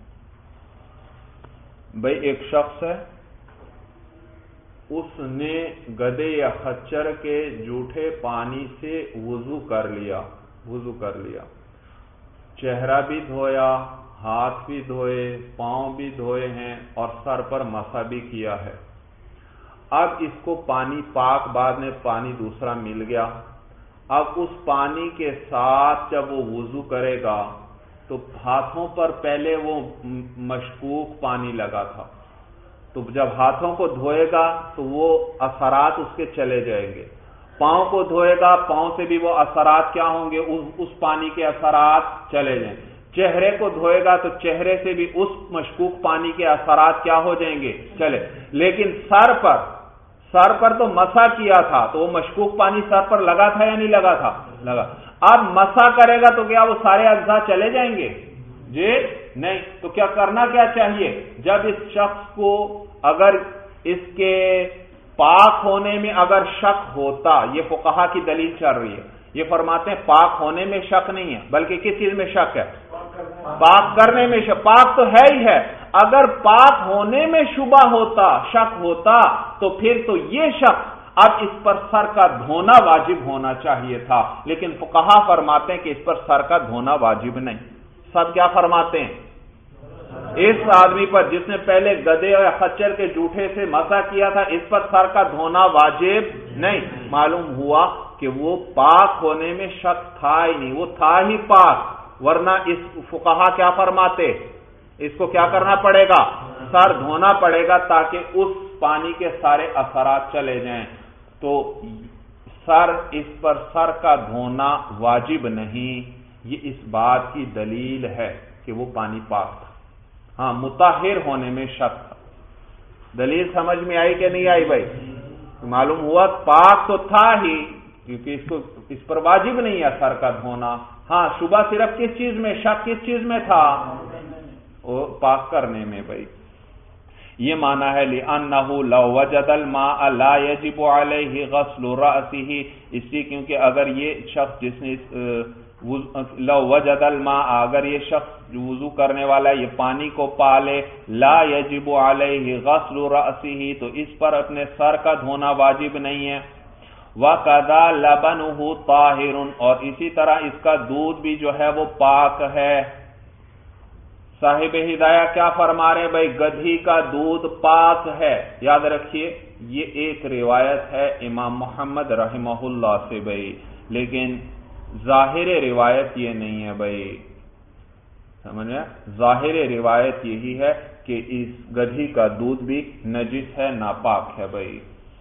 بھئی ایک شخص ہے، اس نے گدے یا خچر کے جوٹھے پانی سے وضو کر لیا، وضو کر لیا، چہرہ بھی دھویا، ہاتھ بھی دھوئے، پاؤں بھی دھوئے ہیں اور سر پر مسح بھی کیا ہے۔ اب اس کو پانی پاک، بعد میں پانی دوسرا مل گیا، اب اس پانی کے ساتھ جب وہ وضو کرے گا تو ہاتھوں پر پہلے وہ مشکوک پانی لگا تھا، تو جب ہاتھوں کو دھوئے گا تو وہ اثرات اس کے چلے جائیں گے، پاؤں کو دھوئے گا پاؤں سے بھی وہ اثرات کیا ہوں گے، اس پانی کے اثرات چلے جائیں گے، چہرے کو دھوئے گا تو چہرے سے بھی اس مشکوک پانی کے اثرات کیا ہو جائیں گے، چلے۔ لیکن سر پر سر پر تو مسح کیا تھا تو وہ مشکوک پانی سر پر لگا تھا یا نہیں لگا تھا، لگا۔ اب مسح کرے گا تو کیا وہ سارے اجزاء چلے جائیں گے؟ جی نہیں۔ تو کیا کرنا کیا چاہیے؟ جب اس شخص کو اگر اس کے پاک ہونے میں اگر شک ہوتا، یہ فقہا کی دلیل چل رہی ہے، یہ فرماتے ہیں پاک ہونے میں شک نہیں ہے بلکہ کس چیز میں شک ہے؟ پاک کرنے میں شک۔ پاک تو ہے ہی ہے، اگر پاک ہونے میں شبہ ہوتا، شک ہوتا، تو پھر تو یہ شخص اب اس پر سر کا دھونا واجب ہونا چاہیے تھا، لیکن فقہا فرماتے ہیں کہ اس پر سر کا دھونا واجب نہیں۔ سب کیا فرماتے ہیں؟ اس آدمی پر جس نے پہلے گدھے اور خچر کے جوٹھے سے مسح کیا تھا، اس پر سر کا دھونا واجب نہیں۔ معلوم ہوا کہ وہ پاک ہونے میں شک تھا ہی نہیں، وہ تھا ہی پاک، ورنہ اس فقہا کیا فرماتے؟ اس کو کیا کرنا پڑے گا؟ سر دھونا پڑے گا تاکہ اس پانی کے سارے اثرات چلے جائیں۔ تو سر اس پر سر کا دھونا واجب نہیں، یہ اس بات کی دلیل ہے کہ وہ پانی پاک تھا۔ ہاں مطہر ہونے میں شک تھا۔ دلیل سمجھ میں آئی کہ نہیں آئی بھائی؟ معلوم ہوا پاک تو تھا ہی، کیونکہ اس کو اس پر واجب نہیں ہے سر کا دھونا۔ ہاں شبہ صرف کس چیز میں، شک کس چیز میں تھا؟ وہ پاک کرنے میں بھائی۔ یہ معنی ہے لِأَنَّهُ لَوْ وَجَدَ الْمَاءَ لَا يَجِبُ عَلَيْهِ غَسْلُ رَأْسِهِ، اس لیے کیونکہ اگر یہ شخص جس نے لو وجد الماء، اگر یہ شخص وضو کرنے والا یہ پانی کو پالے، لا یجب علیہ غسل رأسہ، تو اس پر اپنے سر کا دھونا واجب نہیں ہے۔ وَقَذَا لَبَنُهُ طَاهِرٌ، اور اسی طرح اس کا دودھ بھی جو ہے وہ پاک ہے۔ صاحب ہدایہ کیا فرما رہے ہیں بھائی؟ گدھی کا دودھ پاک ہے۔ یاد رکھیے یہ ایک روایت ہے امام محمد رحمہ اللہ سے بھائی، لیکن ظاہر روایت یہ نہیں ہے بھائی، سمجھے؟ ظاہر روایت یہی ہے کہ اس گدھی کا دودھ بھی نجس ہے، ناپاک ہے بھائی۔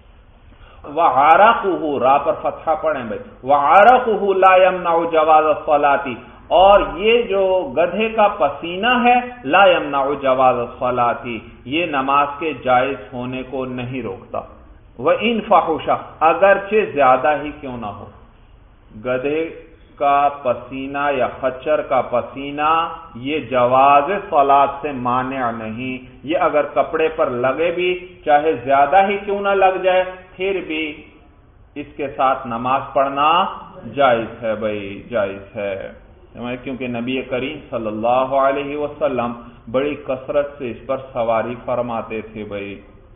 وَعَرَقُهُ، را پر فتحہ پڑھیں بھائی، وَعَرَقُهُ لَا يَمْنَعُ جَوَازَ الصَّلَاةِ، اور یہ جو گدھے کا پسینہ ہے، لا يَمْنَعُ جَوَازَ الصَّلَاةِ، یہ نماز کے جائز ہونے کو نہیں روکتا۔ وَإِنْ فَحُشَ، اگرچہ زیادہ ہی کیوں نہ ہو، گدھے کا پسینہ یا خچر کا پسینہ یہ جواز صلاۃ سے مانع نہیں، یہ اگر کپڑے پر لگے بھی چاہے زیادہ ہی کیوں نہ لگ جائے پھر بھی اس کے ساتھ نماز پڑھنا جائز ہے بھائی، جائز ہے، کیونکہ نبی کریم صلی اللہ علیہ وسلم بڑی کثرت سے اس پر سواری فرماتے تھے بھائی،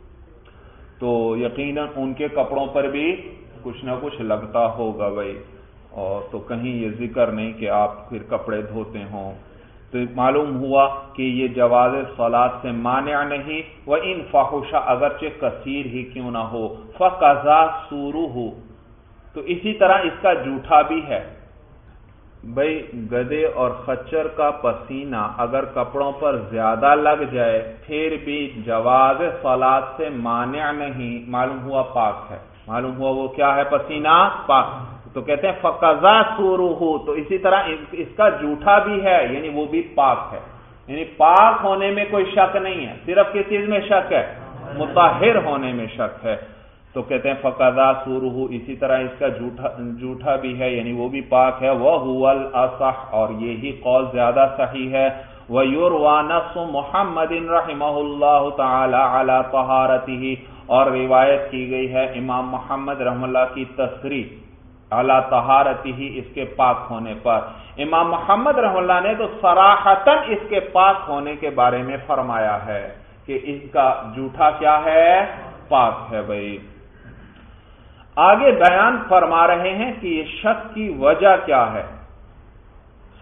تو یقیناً ان کے کپڑوں پر بھی کچھ نہ کچھ لگتا ہوگا بھائی، اور تو کہیں یہ ذکر نہیں کہ آپ پھر کپڑے دھوتے ہوں، تو معلوم ہوا کہ یہ جواز صلاۃ سے مانع نہیں۔ وَإِنْ فَحُشَ، اگرچہ کثیر ہی کیوں نہ ہو، فَقَذَا سُورُهُ، تو اسی طرح اس کا جوٹھا بھی ہے بھائی، گدھے اور خچر کا پسینہ اگر کپڑوں پر زیادہ لگ جائے پھر بھی جواز صلاۃ سے مانع نہیں، معلوم ہوا پاک ہے، معلوم ہوا وہ کیا ہے، پسینہ پاک، تو کہتے ہیں فَقَذَا سُورُهُ، تو اسی طرح اس کا جوٹھا بھی ہے، یعنی وہ بھی پاک ہے، یعنی پاک ہونے میں کوئی شک نہیں ہے، صرف کس چیز میں شک ہے؟ مطہر ہونے میں شک ہے، تو کہتے ہیں فَقَذَا سُورُهُ، اسی طرح اس کا جوٹھا جوٹھا بھی ہے، یعنی وہ بھی پاک ہے، وَهُوَ الْأَصَحُ، اور یہی قول زیادہ صحیح ہے، وَيُرْوَى نَصُّ مُحَمَّدٍ رحمہ اللہ تعالی علی طہارتہ، اور روایت کی گئی ہے امام محمد رحمہ اللہ کی تصریح علی طہارتہ، اس کے پاک ہونے پر۔ امام محمد رحمہ اللہ نے تو صراحتاً اس کے پاک ہونے کے بارے میں فرمایا ہے کہ اس کا جوٹھا کیا ہے؟ پاک ہے بھائی۔ آگے بیان فرما رہے ہیں کہ یہ شک کی وجہ کیا ہے۔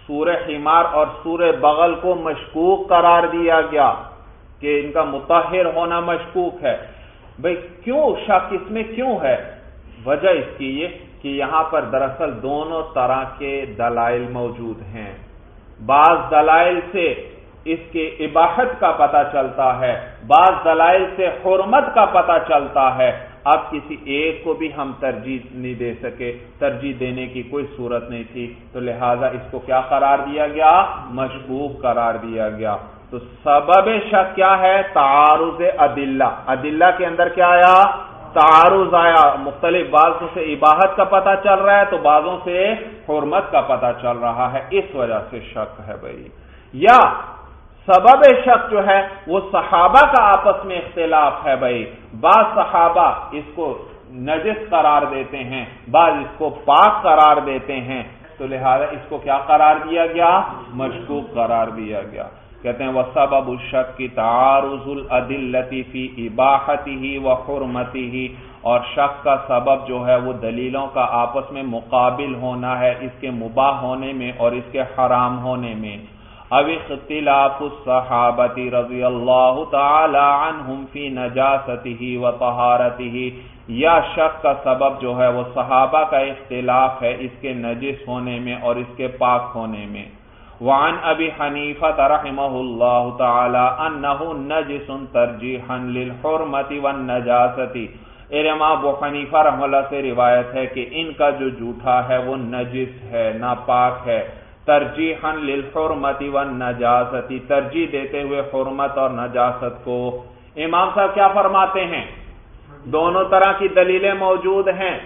سورہ حمار اور سورہ بغل کو مشکوک قرار دیا گیا کہ ان کا مطہر ہونا مشکوک ہے. بھئی کیوں شک اس میں کیوں ہے؟ وجہ اس کی یہ کہ یہاں پر دراصل دونوں طرح کے دلائل موجود ہیں. بعض دلائل سے اس کے اباحت کا پتہ چلتا ہے، بعض دلائل سے حرمت کا پتہ چلتا ہے. اب کسی ایک کو بھی ہم ترجیح نہیں دے سکے، ترجیح دینے کی کوئی صورت نہیں تھی، تو لہذا اس کو کیا قرار دیا گیا؟ مشکوک قرار دیا گیا. تو سبب شک کیا ہے؟ تعارض ادلہ. ادلہ کے اندر کیا آیا؟ تعارض آیا. مختلف بعضوں سے اباحت کا پتہ چل رہا ہے تو بعضوں سے حرمت کا پتہ چل رہا ہے، اس وجہ سے شک ہے بھائی. یا سبب شک جو ہے وہ صحابہ کا آپس میں اختلاف ہے بھائی. بعض صحابہ اس کو نجس قرار دیتے ہیں، بعض اس کو پاک قرار دیتے ہیں، تو لہذا اس کو کیا قرار دیا گیا؟ مشکوک قرار دیا گیا. کہتے ہیں وَسَبَبُ الشَّكِّ تَعَارُضُ الْأَدِلَّةِ فِي إِبَاحَتِهِ وَحُرْمَتِهِ. اور شک کا سبب جو ہے وہ دلیلوں کا آپس میں مقابل ہونا ہے اس کے مباح ہونے میں اور اس کے حرام ہونے میں. او اختلاف الصحابۃ رضی اللہ تعالی عنہم فی نجاستہ و طہارتہ. یا شک کا سبب جو ہے وہ صحابہ کا اختلاف ہے اس کے نجس ہونے میں اور اس کے پاک ہونے میں. وعن ابی حنیفہ رحمہ اللہ تعالی انہ نجس ترجیحا للحرمۃ والنجاست. امام ابو حنیفہ رحمہ اللہ سے روایت ہے کہ ان کا جو جوٹا ہے وہ نجس ہے، ناپاک ہے. ترجیحا للحرمۃ والنجاست، ترجیح دیتے ہوئے حرمت اور نجاست کو. امام صاحب کیا فرماتے ہیں؟ دونوں طرح کی دلیلیں موجود ہیں.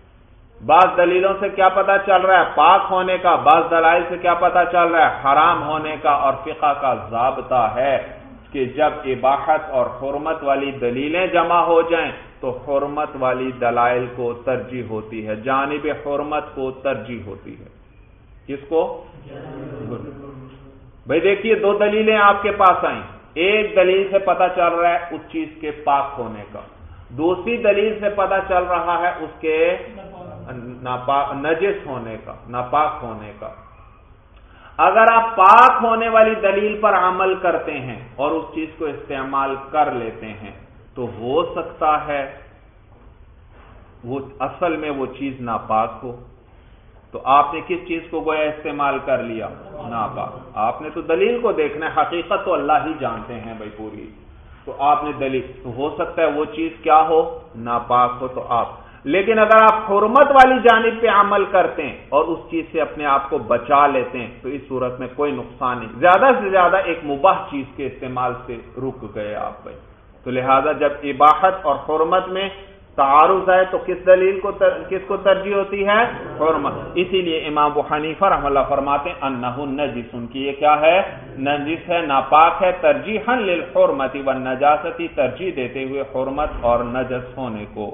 بعض دلیلوں سے کیا پتہ چل رہا ہے؟ پاک ہونے کا. بعض دلائل سے کیا پتہ چل رہا ہے؟ حرام ہونے کا. اور فقہ کا ضابطہ ہے کہ جب اباحت اور حرمت والی دلیلیں جمع ہو جائیں تو حرمت والی دلائل کو ترجیح ہوتی ہے، جانب حرمت کو ترجیح ہوتی ہے. کس کو؟ بھائی دیکھیے دو دلیلیں آپ کے پاس آئیں. ایک دلیل سے پتہ چل رہا ہے اس چیز کے پاک ہونے کا، دوسری دلیل سے پتہ چل رہا ہے اس کے نجس ہونے کا، ناپاک ہونے کا. اگر آپ پاک ہونے والی دلیل پر عمل کرتے ہیں اور اس چیز کو استعمال کر لیتے ہیں تو ہو سکتا ہے وہ اصل میں وہ چیز ناپاک ہو. تو آپ نے کس چیز کو گویا استعمال کر لیا؟ ناپاک. آپ نے تو دلیل کو دیکھنا ہے، حقیقت تو اللہ ہی جانتے ہیں بھائی پوری. تو آپ نے دلیل، تو ہو سکتا ہے وہ چیز کیا ہو؟ ناپاک ہو. تو آپ لیکن اگر آپ حرمت والی جانب پہ عمل کرتے ہیں اور اس چیز سے اپنے آپ کو بچا لیتے ہیں تو اس صورت میں کوئی نقصان نہیں. زیادہ سے زیادہ ایک مباح چیز کے استعمال سے رک گئے آپ بھائی. تو لہذا جب اباحت اور حرمت میں تعارض ہے تو کس دلیل کو تر... کس کو ترجیح ہوتی ہے؟ حرمت. اسی لیے امام ابو حنیفہ رحمہ اللہ فرماتے ہیں انہ نجس، ان کی یہ کیا ہے؟ نجس ہے، ناپاک ہے. ترجیحا للحرمۃ والنجاست، ترجیح دیتے ہوئے حرمت اور نجس ہونے کو.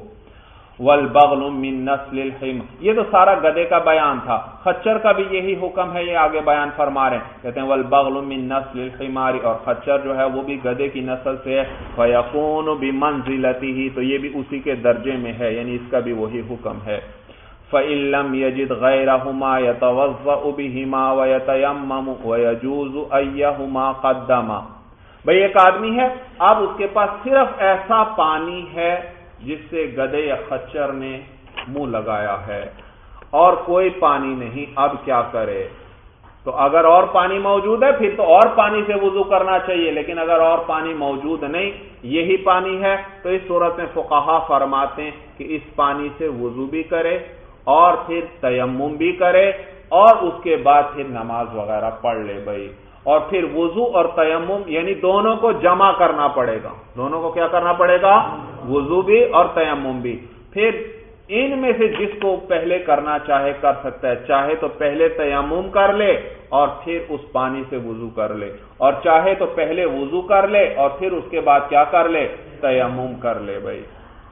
والبغل من نسل الحمار، یہ تو سارا گدے کا بیان تھا. خچر کا بھی یہی حکم ہے، یہ آگے بیان فرما رہے ہیں. کہتے ہیں والبغل من نسل الحمار، اور خچر جو ہے وہ بھی گدے کی نسل سے ہے. فیکون بمنزلته، تو یہ بھی اسی کے درجے میں ہے، یعنی اس کا بھی وہی حکم ہے. فإن لم يجد غيرهما يتوضأ بهما ويتيمم ويجوز أيهما قدم. بھئی ایک آدمی ہے، اب اس کے پاس صرف ایسا پانی ہے جس سے گدے یا خچر نے منہ لگایا ہے اور کوئی پانی نہیں. اب کیا کرے؟ تو اگر اور پانی موجود ہے پھر تو اور پانی سے وضو کرنا چاہیے، لیکن اگر اور پانی موجود نہیں، یہی پانی ہے، تو اس صورت میں فقہا فرماتے ہیں کہ اس پانی سے وضو بھی کرے اور پھر تیمم بھی کرے اور اس کے بعد پھر نماز وغیرہ پڑھ لے بھائی. اور پھر وضو اور تیمم یعنی دونوں کو جمع کرنا پڑے گا. دونوں کو کیا کرنا پڑے گا؟ وضو بھی اور تیمم بھی. پھر ان میں سے جس کو پہلے کرنا چاہے کر سکتا ہے. چاہے تو پہلے تیمم کر لے اور پھر اس پانی سے وضو کر لے، اور چاہے تو پہلے وضو کر لے اور پھر اس کے بعد کیا کر لے؟ تیمم کر لے بھائی.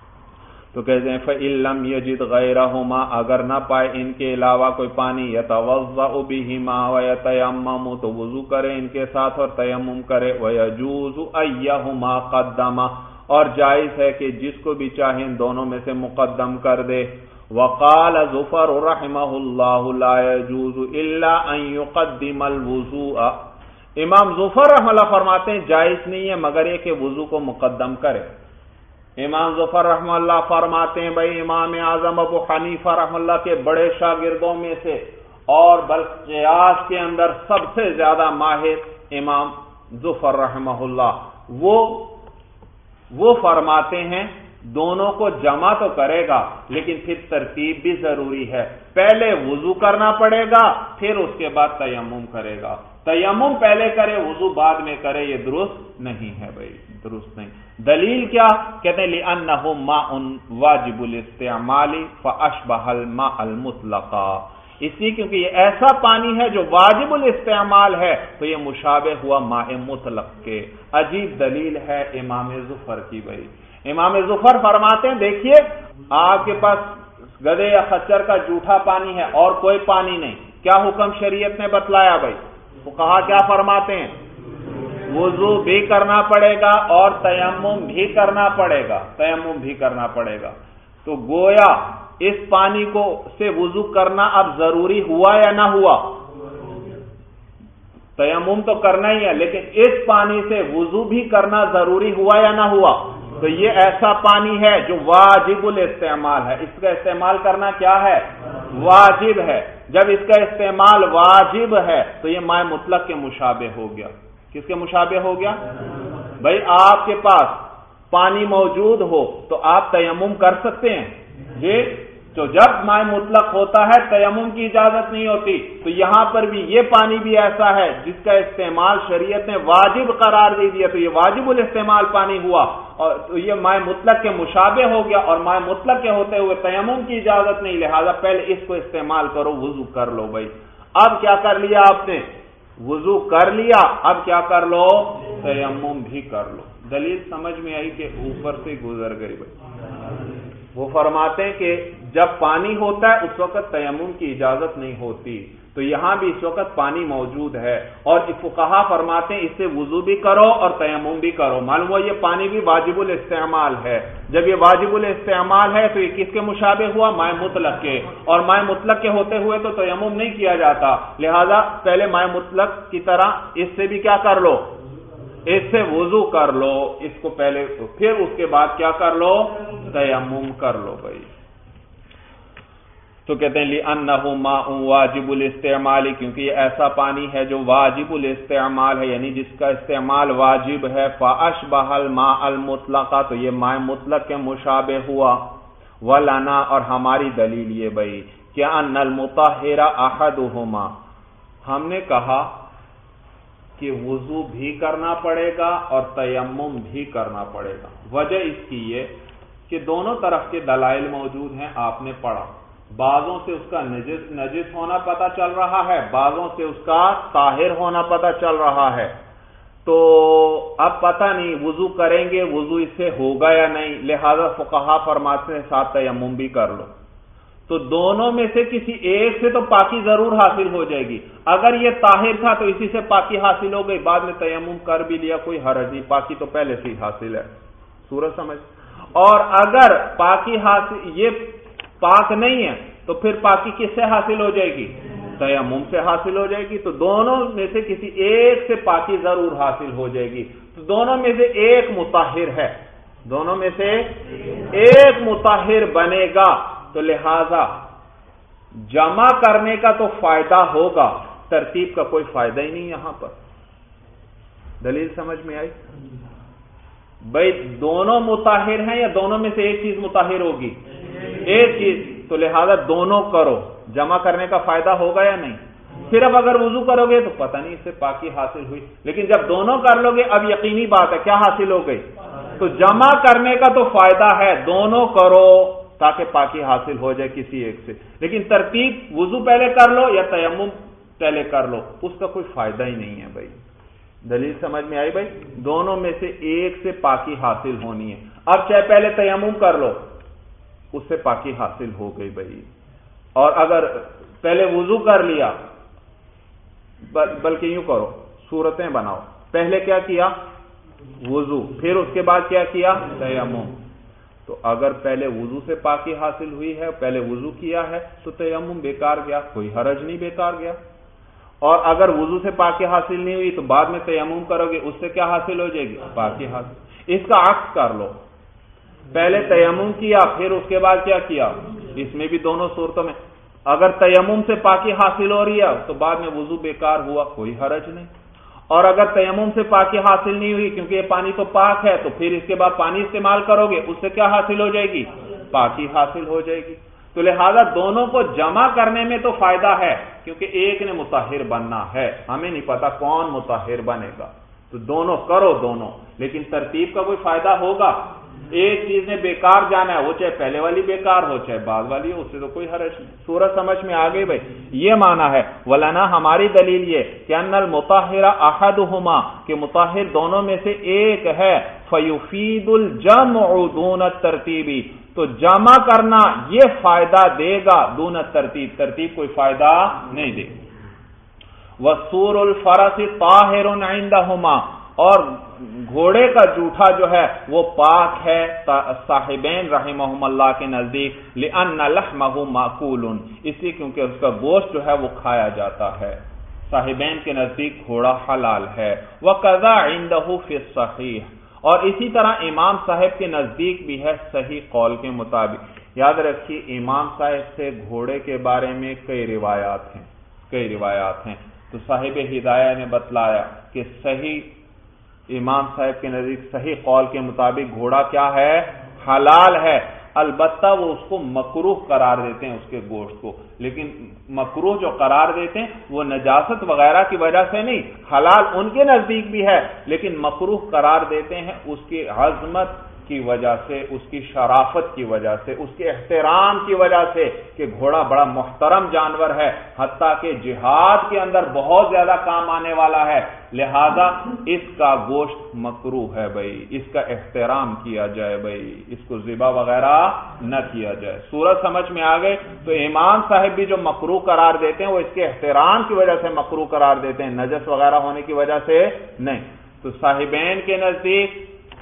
تو کہتے ہیں فَإِن لَّمْ يَجِدْ غَيْرَهُمَا، اگر نہ پائے ان کے علاوہ کوئی پانی، يَتَوَضَّأُ بِهِمَا وَيَتَيَمَّمُ، تو وضو کرے ان کے ساتھ اور تیمم کرے. وَيَجُوزُ أَيَّهُمَا قَدَّمَ، اور جائز ہے کہ جس کو بھی چاہے ان دونوں میں سے مقدم کر دے. وقال ظفر رحمہ اللہ لا يجوز الا ان يقدم الوضوء، امام ظفر رحمہ اللہ فرماتے ہیں جائز نہیں ہے مگر یہ کہ وضو کو مقدم کرے۔ امام ظفر رحمہ اللہ فرماتے ہیں بھائی امام اعظم ابو حنیفہ رحمہ اللہ کے بڑے شاگردوں میں سے اور بلکہ قیاس کے اندر سب سے زیادہ ماہر امام ظفر رحمہ اللہ، وہ وہ فرماتے ہیں دونوں کو جمع تو کرے گا لیکن پھر ترتیب بھی ضروری ہے، پہلے وضو کرنا پڑے گا پھر اس کے بعد تیمم کرے گا، تیمم پہلے کرے وضو بعد میں کرے یہ درست نہیں ہے بھائی، درست نہیں۔ دلیل کیا؟ کہتے ہیں لِأَنَّهُ مَاءٌ وَاجِبُ الِاسْتِعْمَالِ فَأَشْبَهَ الْمَاءَ الْمُطْلَقَ، اس لیے کیونکہ یہ ایسا پانی ہے جو واجب الاستعمال ہے تو یہ مشابہ ہوا ماء مطلق کے۔ عجیب دلیل ہے امام ظفر کی بھائی۔ امام ظفر فرماتے ہیں دیکھیے آپ کے پاس گدھے یا خچر کا جھوٹا پانی ہے اور کوئی پانی نہیں، کیا حکم شریعت نے بتلایا بھائی؟ وہ کہا کیا فرماتے ہیں؟ وضو بھی کرنا پڑے گا اور تیمم بھی کرنا پڑے گا، تیمم بھی کرنا پڑے گا۔ تو گویا اس پانی کو سے وضو کرنا اب ضروری ہوا یا نہ ہوا؟ تیمم تو کرنا ہی ہے لیکن اس پانی سے وضو بھی کرنا ضروری ہوا یا نہ ہوا؟ تو یہ ایسا پانی ہے جو واجب الاستعمال ہے، اس کا استعمال کرنا کیا ہے؟ واجب ہے۔ جب اس کا استعمال واجب ہے تو یہ ماء مطلق کے مشابہ ہو گیا۔ کس کے مشابہ ہو گیا؟ بھائی آپ کے پاس پانی موجود ہو تو آپ تیمم کر سکتے ہیں جی، تو جب ماء مطلق ہوتا ہے تیمم کی اجازت نہیں ہوتی، تو یہاں پر بھی یہ پانی بھی ایسا ہے جس کا استعمال شریعت نے واجب قرار دے دیا تو یہ واجب الاستعمال پانی ہوا اور تو یہ ماء مطلق کے مشابہ ہو گیا، اور ماء مطلق کے ہوتے ہوئے تیمم کی اجازت نہیں، لہذا پہلے اس کو استعمال کرو، وضو کر لو بھائی۔ اب کیا کر لیا آپ نے؟ وضو کر لیا، اب کیا کر لو؟ تیمم بھی کر لو۔ دلیل سمجھ میں آئی کہ اوپر سے گزر گئی بھائی۔ وہ فرماتے ہیں کہ جب پانی ہوتا ہے اس وقت تیمم کی اجازت نہیں ہوتی، تو یہاں بھی اس وقت پانی موجود ہے اور فقہا فرماتے ہیں اس سے وضو بھی کرو اور تیمم بھی کرو، معلوم ہوا یہ پانی بھی واجب الاستعمال ہے۔ جب یہ واجب الاستعمال ہے تو یہ کس کے مشابہ ہوا؟ ماء مطلق کے، اور ماء مطلق کے ہوتے ہوئے تو تیمم نہیں کیا جاتا، لہذا پہلے ماء مطلق کی طرح اس سے بھی کیا کر لو؟ اس سے وضو کر لو، اس کو پہلے، پھر اس کے بعد کیا کر لو؟ تیمم کر لو بھائی۔ تو کہتے ہیں لِأَنَّهُ مَاءٌ وَاجِبُ الْاِسْتِعْمَالِ، کیونکہ یہ ایسا پانی ہے جو واجب الاستعمال ہے، یعنی جس کا استعمال واجب ہے، فَأَشْبَهَ الْمَاءَ الْمُطْلَقَ، تو یہ ماء مطلق کے مشابہ ہوا۔ وَلَنَا، اور ہماری دلیل یہ بھائی کہ أَنَّ الْمُطَهِّرَ أَحَدُهُمَا، ہم نے کہا کہ وضو بھی کرنا پڑے گا اور تیمم بھی کرنا پڑے گا۔ وجہ اس کی یہ کہ دونوں طرف کے دلائل موجود ہیں، آپ نے پڑھا، بعضوں سے اس کا نجس نجس ہونا پتہ چل رہا ہے، بعضوں سے اس کا طاہر ہونا پتہ چل رہا ہے، تو اب پتہ نہیں وضو کریں گے وضو اس سے ہوگا یا نہیں، لہذا فقہا فرماتے ہیں ساتھ تیمم بھی کر لو۔ تو دونوں میں سے کسی ایک سے تو پاکی ضرور حاصل ہو جائے گی، اگر یہ طاہر تھا تو اسی سے پاکی حاصل ہو گئی، بعد میں تیمم کر بھی لیا کوئی حرج نہیں، پاکی تو پہلے سے ہی حاصل ہے، سورج سمجھ۔ اور اگر پاکی حاصل یہ پاک نہیں ہے تو پھر پاکی کس سے حاصل ہو جائے گی؟ تیمم سے حاصل ہو جائے گی، تو دونوں میں سے کسی ایک سے پاکی ضرور حاصل ہو جائے گی، تو دونوں میں سے ایک مطہر ہے، دونوں میں سے ایک مطہر بنے گا، تو لہذا جمع کرنے کا تو فائدہ ہوگا، ترتیب کا کوئی فائدہ ہی نہیں یہاں پر۔ دلیل سمجھ میں آئی بھائی؟ دونوں مطہر ہیں یا دونوں میں سے ایک چیز مطہر ہوگی؟ ایک چیز، تو لہذا دونوں کرو، جمع کرنے کا فائدہ ہوگا یا نہیں؟ صرف اگر وضو کرو گے تو پتہ نہیں اس سے پاکی حاصل ہوئی، لیکن جب دونوں کر لو گے اب یقینی بات ہے کیا حاصل ہو گئی؟ تو جمع کرنے کا تو فائدہ ہے، دونوں کرو تاکہ پاکی حاصل ہو جائے کسی ایک سے، لیکن ترتیب وضو پہلے کر لو یا تیمم پہلے کر لو اس کا کوئی فائدہ ہی نہیں ہے بھائی۔ دلیل سمجھ میں آئی بھائی؟ دونوں میں سے ایک سے پاکی حاصل ہونی ہے، اب چاہے پہلے تیمم کر لو اس سے پاکی حاصل ہو گئی بھائی، اور اگر پہلے وضو کر لیا، بلکہ یوں کرو، صورتیں بناؤ، پہلے کیا کیا؟ وضو، پھر اس کے بعد کیا کیا؟ تیمم، تو تو اگر پہلے وضو سے پاکی حاصل ہوئی ہے، پہلے وضو کیا ہے تو تیمم بیکار گیا، کوئی حرج نہیں، بیکار گیا۔ اور اگر وضو سے پاکی حاصل نہیں ہوئی تو بعد میں تیمم کرو گے، اس سے کیا حاصل ہو جائے گی؟ پاکی حاصل۔ اس کا عکس کر لو، پہلے تیمم کیا پھر اس کے بعد کیا کیا، اس میں بھی دونوں صورتوں میں اگر تیمم سے پاکی حاصل ہو رہی ہے تو بعد میں وضو بیکار ہوا، کوئی حرج نہیں۔ اور اگر تیمم سے پاکی حاصل نہیں ہوئی کیونکہ یہ پانی تو پاک ہے تو پھر اس کے بعد پانی استعمال کرو گے، اس سے کیا حاصل ہو جائے گی؟ پاکی حاصل ہو جائے گی۔ تو لہذا دونوں کو جمع کرنے میں تو فائدہ ہے، کیونکہ ایک نے مطہر بننا ہے، ہمیں نہیں پتا کون مطہر بنے گا، تو دونوں کرو دونوں، لیکن ترتیب کا کوئی فائدہ ہوگا؟ ایک چیز نے بیکار جانا ہے، وہ چاہے پہلے والی بیکار ہو چاہے بعد والی ہو، اس سے تو کوئی حرج نہیں۔ سورج سمجھ میں آ گئی بھائی؟ یہ معنی ہے وَلَنَا، ہماری دلیل یہ کہ ان المطہر احدہما، کہ مطہر دونوں میں سے ایک ہے، فَيُفِيدُ الْجَمْعُ دُونَ التَّرْتِيبِ، تو جمع کرنا یہ فائدہ دے گا، دون الترتیب، ترتیب کوئی فائدہ نہیں دے۔ وَسُورُ الْفَرَسِ طَاهِرٌ عِندَهُمَا، اور گھوڑے کا جوٹھا جو ہے وہ پاک ہے صاحبین رحمہم اللہ کے نزدیک، لِأَنَّ لَحْمَهُ مَأْكُولٌ، اس لیے کیونکہ اس کا گوشت جو ہے وہ کھایا جاتا ہے، صاحبین کے نزدیک گھوڑا حلال ہے۔ وَقَذَا عِندَهُ فِي الصَّحِيحِ، اور اسی طرح امام صاحب کے نزدیک بھی ہے صحیح قول کے مطابق۔ یاد رکھیے امام صاحب سے گھوڑے کے بارے میں کئی روایات ہیں، کئی روایات ہیں تو صاحب ہدایہ نے بتلایا کہ صحیح امام صاحب کے نزدیک صحیح قول کے مطابق گھوڑا کیا ہے؟ حلال ہے، البتہ وہ اس کو مکروہ قرار دیتے ہیں، اس کے گوشت کو، لیکن مکروہ جو قرار دیتے ہیں وہ نجاست وغیرہ کی وجہ سے نہیں، حلال ان کے نزدیک بھی ہے لیکن مکروہ قرار دیتے ہیں اس کی عظمت کی وجہ سے، اس کی شرافت کی وجہ سے، اس کے احترام کی وجہ سے کہ گھوڑا بڑا محترم جانور ہے، حتیٰ کہ جہاد کے اندر بہت زیادہ کام آنے والا ہے، لہذا اس کا گوشت مکروہ ہے بھائی، اس کا احترام کیا جائے بھائی، اس کو ذبح وغیرہ نہ کیا جائے۔ سورج سمجھ میں آ گئے؟ تو امام صاحب بھی جو مکروہ قرار دیتے ہیں وہ اس کے احترام کی وجہ سے مکروہ قرار دیتے ہیں، نجس وغیرہ ہونے کی وجہ سے نہیں۔ تو صاحبین کے نزدیک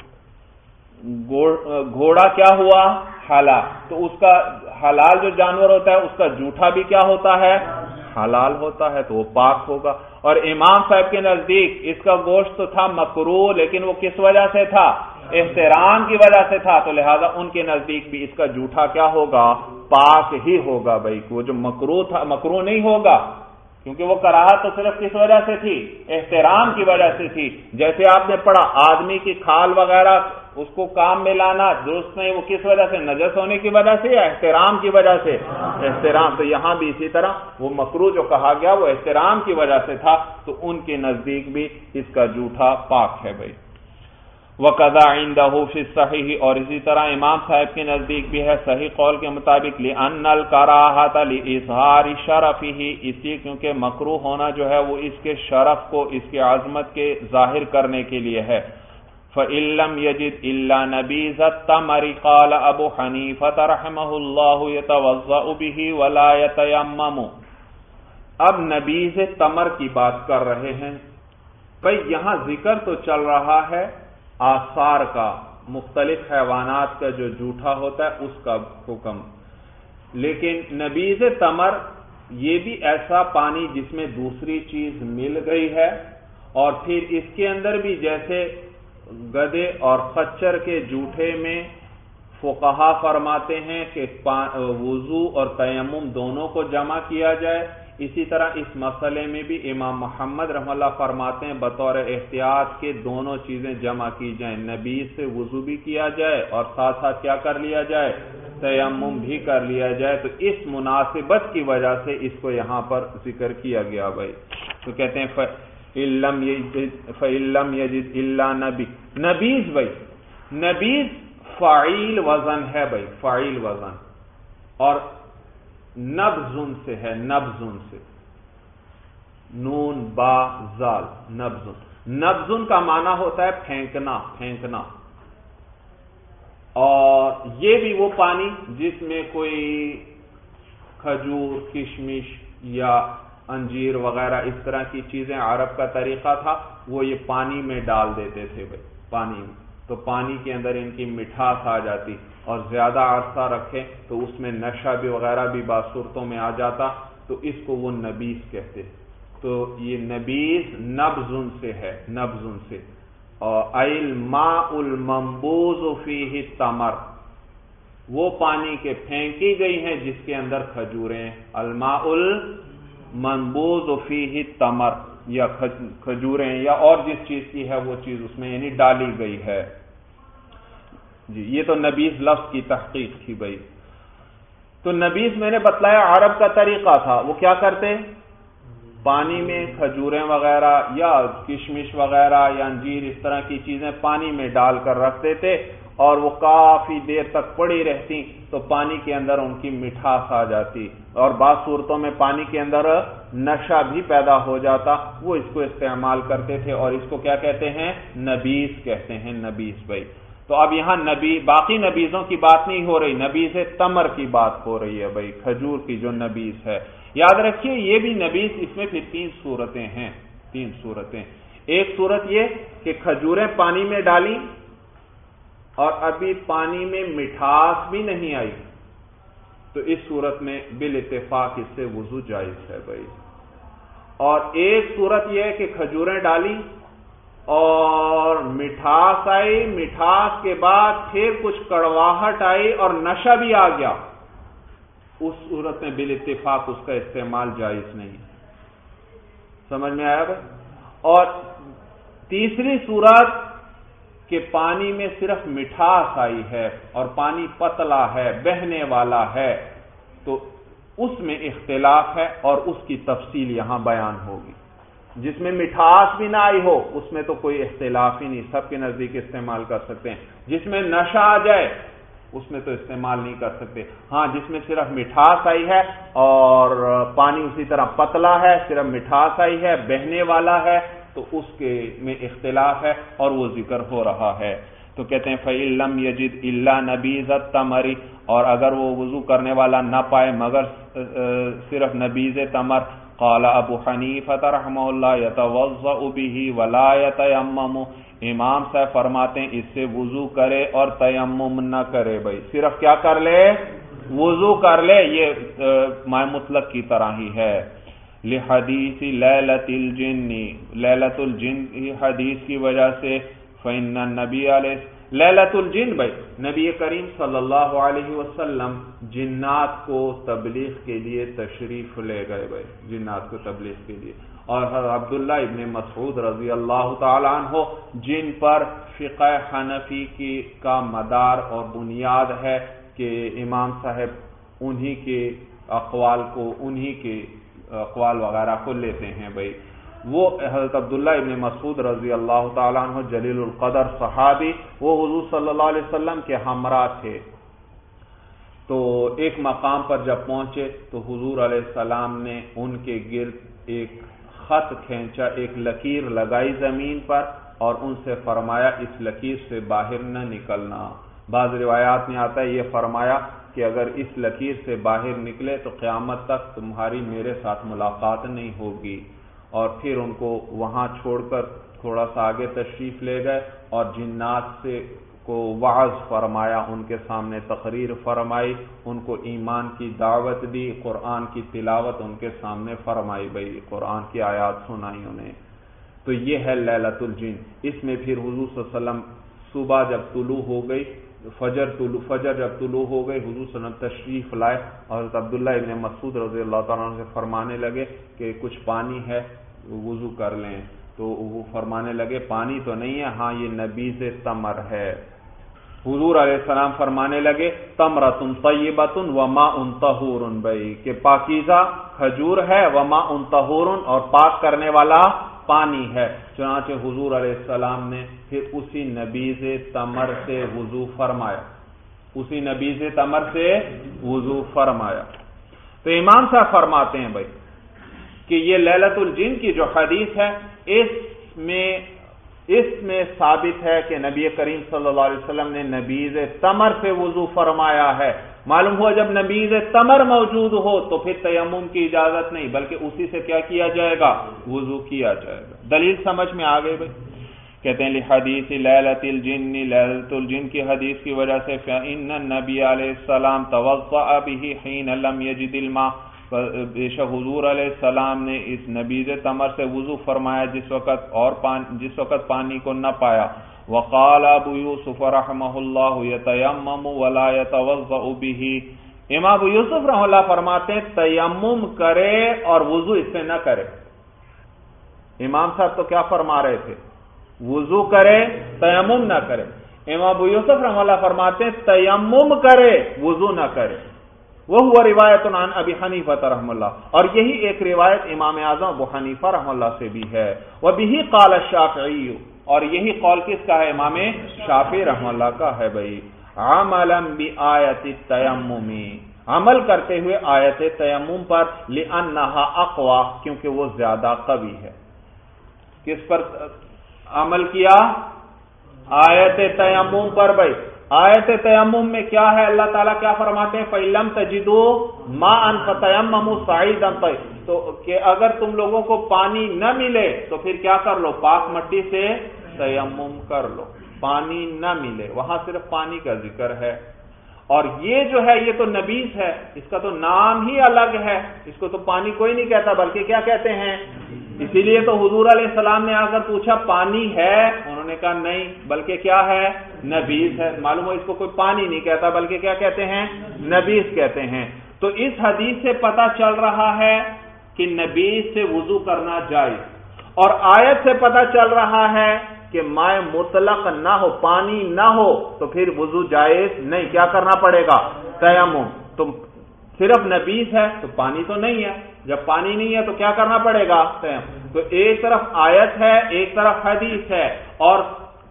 گھوڑا کیا ہوا؟ حلال، تو اس کا حلال جو جانور ہوتا ہے اس کا جوٹھا بھی کیا ہوتا ہے؟ حلال ہوتا ہے، تو وہ پاک ہوگا۔ اور امام صاحب کے نزدیک اس کا گوشت تو تھا مکروہ، لیکن وہ کس وجہ سے تھا؟ احترام کی وجہ سے تھا، تو لہذا ان کے نزدیک بھی اس کا جوٹھا کیا ہوگا؟ پاک ہی ہوگا بھائی، وہ جو مکروہ تھا مکروہ نہیں ہوگا، کیونکہ وہ کراہت تو صرف کس وجہ سے تھی؟ احترام کی وجہ سے تھی۔ جیسے آپ نے پڑھا آدمی کی کھال وغیرہ اس کو کام میں لانا درست نہیں، وہ کس وجہ سے؟ نجس ہونے کی وجہ سے یا احترام کی وجہ سے؟ احترام۔ تو یہاں بھی اسی طرح وہ مکروہ جو کہا گیا وہ احترام کی وجہ سے تھا، تو ان کے نزدیک بھی اس کا جوٹھا پاک ہے بھائی۔ وَقَذَا عِندَهُ فِي الصَّحِيحِ، اور اسی طرح امام صاحب کے نزدیک بھی ہے صحیح قول کے مطابق، لِأَنَّ الْكَرَاهَةَ لِإِظْهَارِ شَرَفِهِ، اس لیے کیونکہ مکروہ ہونا جو ہے وہ اس کے شرف کو، اس کے عظمت کے ظاہر کرنے کے لیے ہے۔ فَإِن لَّمْ يَجِدْ إِلَّا نَبِيذَ التَّمْرِ قَالَ أَبُو حَنِيفَةَ رَحِمَهُ اللَّهُ يَتَوَضَّأُ بِهِ وَلَا يَتَيَمَّمُ۔ اب نبیذ تمر کی بات کر رہے ہیں بھئی، یہاں ذکر تو چل رہا ہے آثار کا، مختلف حیوانات کا جو جوٹھا ہوتا ہے اس کا حکم، لیکن نبیذ تمر یہ بھی ایسا پانی جس میں دوسری چیز مل گئی ہے، اور پھر اس کے اندر بھی جیسے گدے اور خچر کے جوٹھے میں فقہا فرماتے ہیں کہ وضو اور تیمم دونوں کو جمع کیا جائے، اسی طرح اس مسئلے میں بھی امام محمد رحمہ اللہ فرماتے ہیں بطور احتیاط کے دونوں چیزیں جمع کی جائیں، نبیذ سے وضو بھی کیا جائے اور ساتھ ساتھ کیا کر لیا جائے؟ تیمم بھی کر لیا جائے۔ تو اس مناسبت کی وجہ سے اس کو یہاں پر ذکر کیا گیا بھائی۔ تو کہتے ہیں فَإِن لَّمْ يَجِدْ إِلَّا نَبِيذ، نبیذ بھائی، نبیذ فاعل وزن ہے بھائی، فاعل وزن، اور نبزن سے ہے، نبزن سے، نون با زال، نبزن۔ نبزن کا معنی ہوتا ہے پھینکنا، پھینکنا، اور یہ بھی وہ پانی جس میں کوئی کھجور، کشمش یا انجیر وغیرہ اس طرح کی چیزیں، عرب کا طریقہ تھا وہ یہ پانی میں ڈال دیتے تھے بھائی، پانی میں تو پانی کے اندر ان کی مٹھاس آ جاتی، اور زیادہ عرصہ رکھیں تو اس میں نشہ بھی وغیرہ بھی بعض صورتوں میں آ جاتا، تو اس کو وہ نبیس کہتے۔ تو یہ نبیس نبذن سے ہے، نبذن سے، اور الماء المنبوذ فیہ التمر، وہ پانی کے پھینکی گئی ہیں جس کے اندر کھجوریں، الماء المنبوذ فیہ التمر، یا کھجوریں یا اور جس چیز کی ہے وہ چیز اس میں یعنی ڈالی گئی ہے۔ جی یہ تو نبیس لفظ کی تحقیق تھی بھائی۔ تو نبیس میں نے بتلایا عرب کا طریقہ تھا، وہ کیا کرتے، پانی میں کھجوریں وغیرہ یا کشمش وغیرہ یا انجیر اس طرح کی چیزیں پانی میں ڈال کر رکھتے تھے، اور وہ کافی دیر تک پڑی رہتی تو پانی کے اندر ان کی مٹھاس آ جاتی، اور بعض صورتوں میں پانی کے اندر نشہ بھی پیدا ہو جاتا، وہ اس کو استعمال کرتے تھے، اور اس کو کیا کہتے ہیں، نبیس کہتے ہیں، نبیس بھائی۔ تو اب یہاں نبی باقی نبیزوں کی بات نہیں ہو رہی، نبیز تمر کی بات ہو رہی ہے بھائی، کھجور کی جو نبیز ہے۔ یاد رکھیے یہ بھی نبیز، اس میں پھر تین صورتیں ہیں، تین صورتیں۔ ایک صورت یہ کہ کھجوریں پانی میں ڈالی اور ابھی پانی میں مٹھاس بھی نہیں آئی، تو اس صورت میں بالاتفاق اس سے وضو جائز ہے بھائی۔ اور ایک صورت یہ ہے کہ کھجوریں ڈالی اور مٹھاس آئی، مٹھاس کے بعد پھر کچھ کڑواہٹ آئی اور نشہ بھی آ گیا، اس صورت میں بالاتفاق اس کا استعمال جائز نہیں۔ سمجھ میں آیا بھائی؟ اور تیسری صورت کہ پانی میں صرف مٹھاس آئی ہے اور پانی پتلا ہے، بہنے والا ہے، تو اس میں اختلاف ہے اور اس کی تفصیل یہاں بیان ہوگی۔ جس میں مٹھاس بھی نہ آئی ہو اس میں تو کوئی اختلاف ہی نہیں، سب کے نزدیک استعمال کر سکتے ہیں۔ جس میں نشہ آ جائے اس میں تو استعمال نہیں کر سکتے۔ ہاں جس میں صرف مٹھاس آئی ہے اور پانی اسی طرح پتلا ہے، صرف مٹھاس آئی ہے، بہنے والا ہے، تو اس کے میں اختلاف ہے اور وہ ذکر ہو رہا ہے۔ تو کہتے ہیں فَإِن لَّمْ يَجِدْ إِلَّا نَبِيذَ التَّمْرِ، اور اگر وہ وضو کرنے والا نہ پائے مگر صرف نبیذ تمر، قال ابو حنیفہ رحمہ اللہ یتوضأ بہ ولا یتیمم، امام صاحب فرماتے ہیں اس سے وضو کرے اور تیمم نہ کرے بھائی، صرف کیا کر لے، وضو کر لے، یہ ماء مطلق کی طرح ہی ہے۔ لحدیث لیلۃ الجن، لیلۃ الجن کی حدیث کی وجہ سے، فإن النبی علیہ لیلۃ الجن بھائی، نبی کریم صلی اللہ علیہ وسلم جنات کو تبلیغ کے لیے تشریف لے گئے بھائی، جنات کو تبلیغ کے لیے، اور حضرت عبداللہ ابن مسعود رضی اللہ تعالیٰ عنہ جن پر فقہ حنفی کی کا مدار اور بنیاد ہے کہ امام صاحب انہی کے اقوال کو، انہی کے اقوال وغیرہ کو لیتے ہیں بھائی، وہ حضرت عبداللہ ابن مسعود رضی اللہ تعالیٰ عنہ جلیل القدر صحابی، وہ حضور صلی اللہ علیہ وسلم کے ہمراہ تھے۔ تو ایک مقام پر جب پہنچے تو حضور علیہ السلام نے ان کے گرد ایک خط کھینچا، ایک لکیر لگائی زمین پر، اور ان سے فرمایا اس لکیر سے باہر نہ نکلنا۔ بعض روایات میں آتا ہے یہ فرمایا کہ اگر اس لکیر سے باہر نکلے تو قیامت تک تمہاری میرے ساتھ ملاقات نہیں ہوگی۔ اور پھر ان کو وہاں چھوڑ کر تھوڑا سا آگے تشریف لے گئے اور جنات سے کو وعظ فرمایا، ان کے سامنے تقریر فرمائی، ان کو ایمان کی دعوت دی، قرآن کی تلاوت ان کے سامنے فرمائی بھائی، قرآن کی آیات سنائی انہیں۔ تو یہ ہے لیلۃ الجن۔ اس میں پھر حضور صلی اللہ علیہ وسلم صبح جب طلوع ہو گئی، فجر طلوع فجر جب طلوع ہو گئی، حضور صلی اللہ علیہ وسلم تشریف لائے اور حضرت عبداللہ ابن مسعود رضی اللہ تعالیٰ عنہ سے فرمانے لگے کہ کچھ پانی ہے وضو کر لیں، تو وہ فرمانے لگے پانی تو نہیں ہے، ہاں یہ نبیذ تمر ہے۔ حضور علیہ السلام فرمانے لگے تمرۃ طیبۃ وماء طہور بھائی، کہ پاکیزہ کھجور ہے، وماء طہور اور پاک کرنے والا پانی ہے۔ چنانچہ حضور علیہ السلام نے پھر اسی نبیذ تمر سے وضو فرمایا، اسی نبیذ تمر سے وضو فرمایا۔ تو امام صاحب فرماتے ہیں بھائی کہ یہ لیلۃ الجن کی جو حدیث ہے اس میں اس میں ثابت ہے کہ نبی کریم صلی اللہ علیہ وسلم نے نبیذ تمر سے وضو فرمایا ہے۔ معلوم ہوا جب نبیذ تمر موجود ہو تو پھر تیمم کی اجازت نہیں، بلکہ اسی سے کیا کیا جائے گا، وضو کیا جائے گا۔ دلیل سمجھ میں آ گئی بھائی؟ کہتے ہیں لحدیث لیلۃ الجن، لیلۃ الجن کی حدیث کی وجہ سے فإن النبی علیہ السلام توضأ به حين لم يجد الماء، بے شک حضور علیہ السلام نے اس نبیذ تمر سے وضو فرمایا جس وقت اور پانی جس وقت پانی کو نہ پایا۔ وقال ابو یوسف رحمہ اللہ یتیمم ولا یتوضأ به، امام ابو یوسف رحمہ اللہ فرماتے ہیں تیمم کرے اور وضو اس سے نہ کرے۔ امام صاحب تو کیا فرما رہے تھے؟ وضو کرے تیمم نہ کرے۔ امام ابو یوسف رحمہ اللہ فرماتے ہیں تیمم کرے وضو نہ کرے۔ وہ ہوا روایت عن ابی حنیفہ رحمہ اللہ، اور یہی ایک روایت امام اعظم ابو حنیفہ رحمہ اللہ سے بھی ہے۔ وبہ قال الشافعی، اور یہی قول کس کا ہے؟ امام شافعی رحمہ اللہ کا ہے بھائی۔ عملا بآیت التیمم، عمل کرتے ہوئے آیت تیمم پر، لأنہا اقوی، کیونکہ وہ زیادہ قوی ہے۔ کس پر عمل کیا؟ آیت تیمم پر بھائی۔ آیت تیمم میں کیا ہے؟ اللہ تعالیٰ کیا فرماتے ہیں؟ فَإِلَّمْ تَجِدُوا مَاءً فَتَيَمَّمُوا صَعِيدًا طَيِّبًا، تو کہ اگر تم لوگوں کو پانی نہ ملے تو پھر کیا کر لو؟ پاک مٹی سے تیمم کر لو۔ پانی نہ ملے، وہاں صرف پانی کا ذکر ہے، اور یہ جو ہے یہ تو نبیذ ہے، اس کا تو نام ہی الگ ہے، اس کو تو پانی کوئی نہیں کہتا بلکہ کیا کہتے ہیں؟ اسی لیے تو حضور علیہ السلام نے آ کر پوچھا پانی ہے؟ انہوں نے کہا نہیں، بلکہ کیا ہے؟ نبیذ ہے۔ معلوم ہو اس کو کوئی پانی نہیں کہتا بلکہ کیا کہتے ہیں؟ نبیذ کہتے ہیں۔ تو اس حدیث سے پتہ چل رہا ہے کہ نبیذ سے وضو کرنا جائز، اور آیت سے پتہ چل رہا ہے کہ مائع مطلق نہ ہو، پانی نہ ہو تو پھر وضو جائز نہیں، کیا کرنا پڑے گا؟ تیمم۔ تو صرف نبیذ ہے تو پانی تو نہیں ہے، جب پانی نہیں ہے تو کیا کرنا پڑے گا؟ تیمم۔ تو ایک طرف آیت ہے ایک طرف حدیث ہے، اور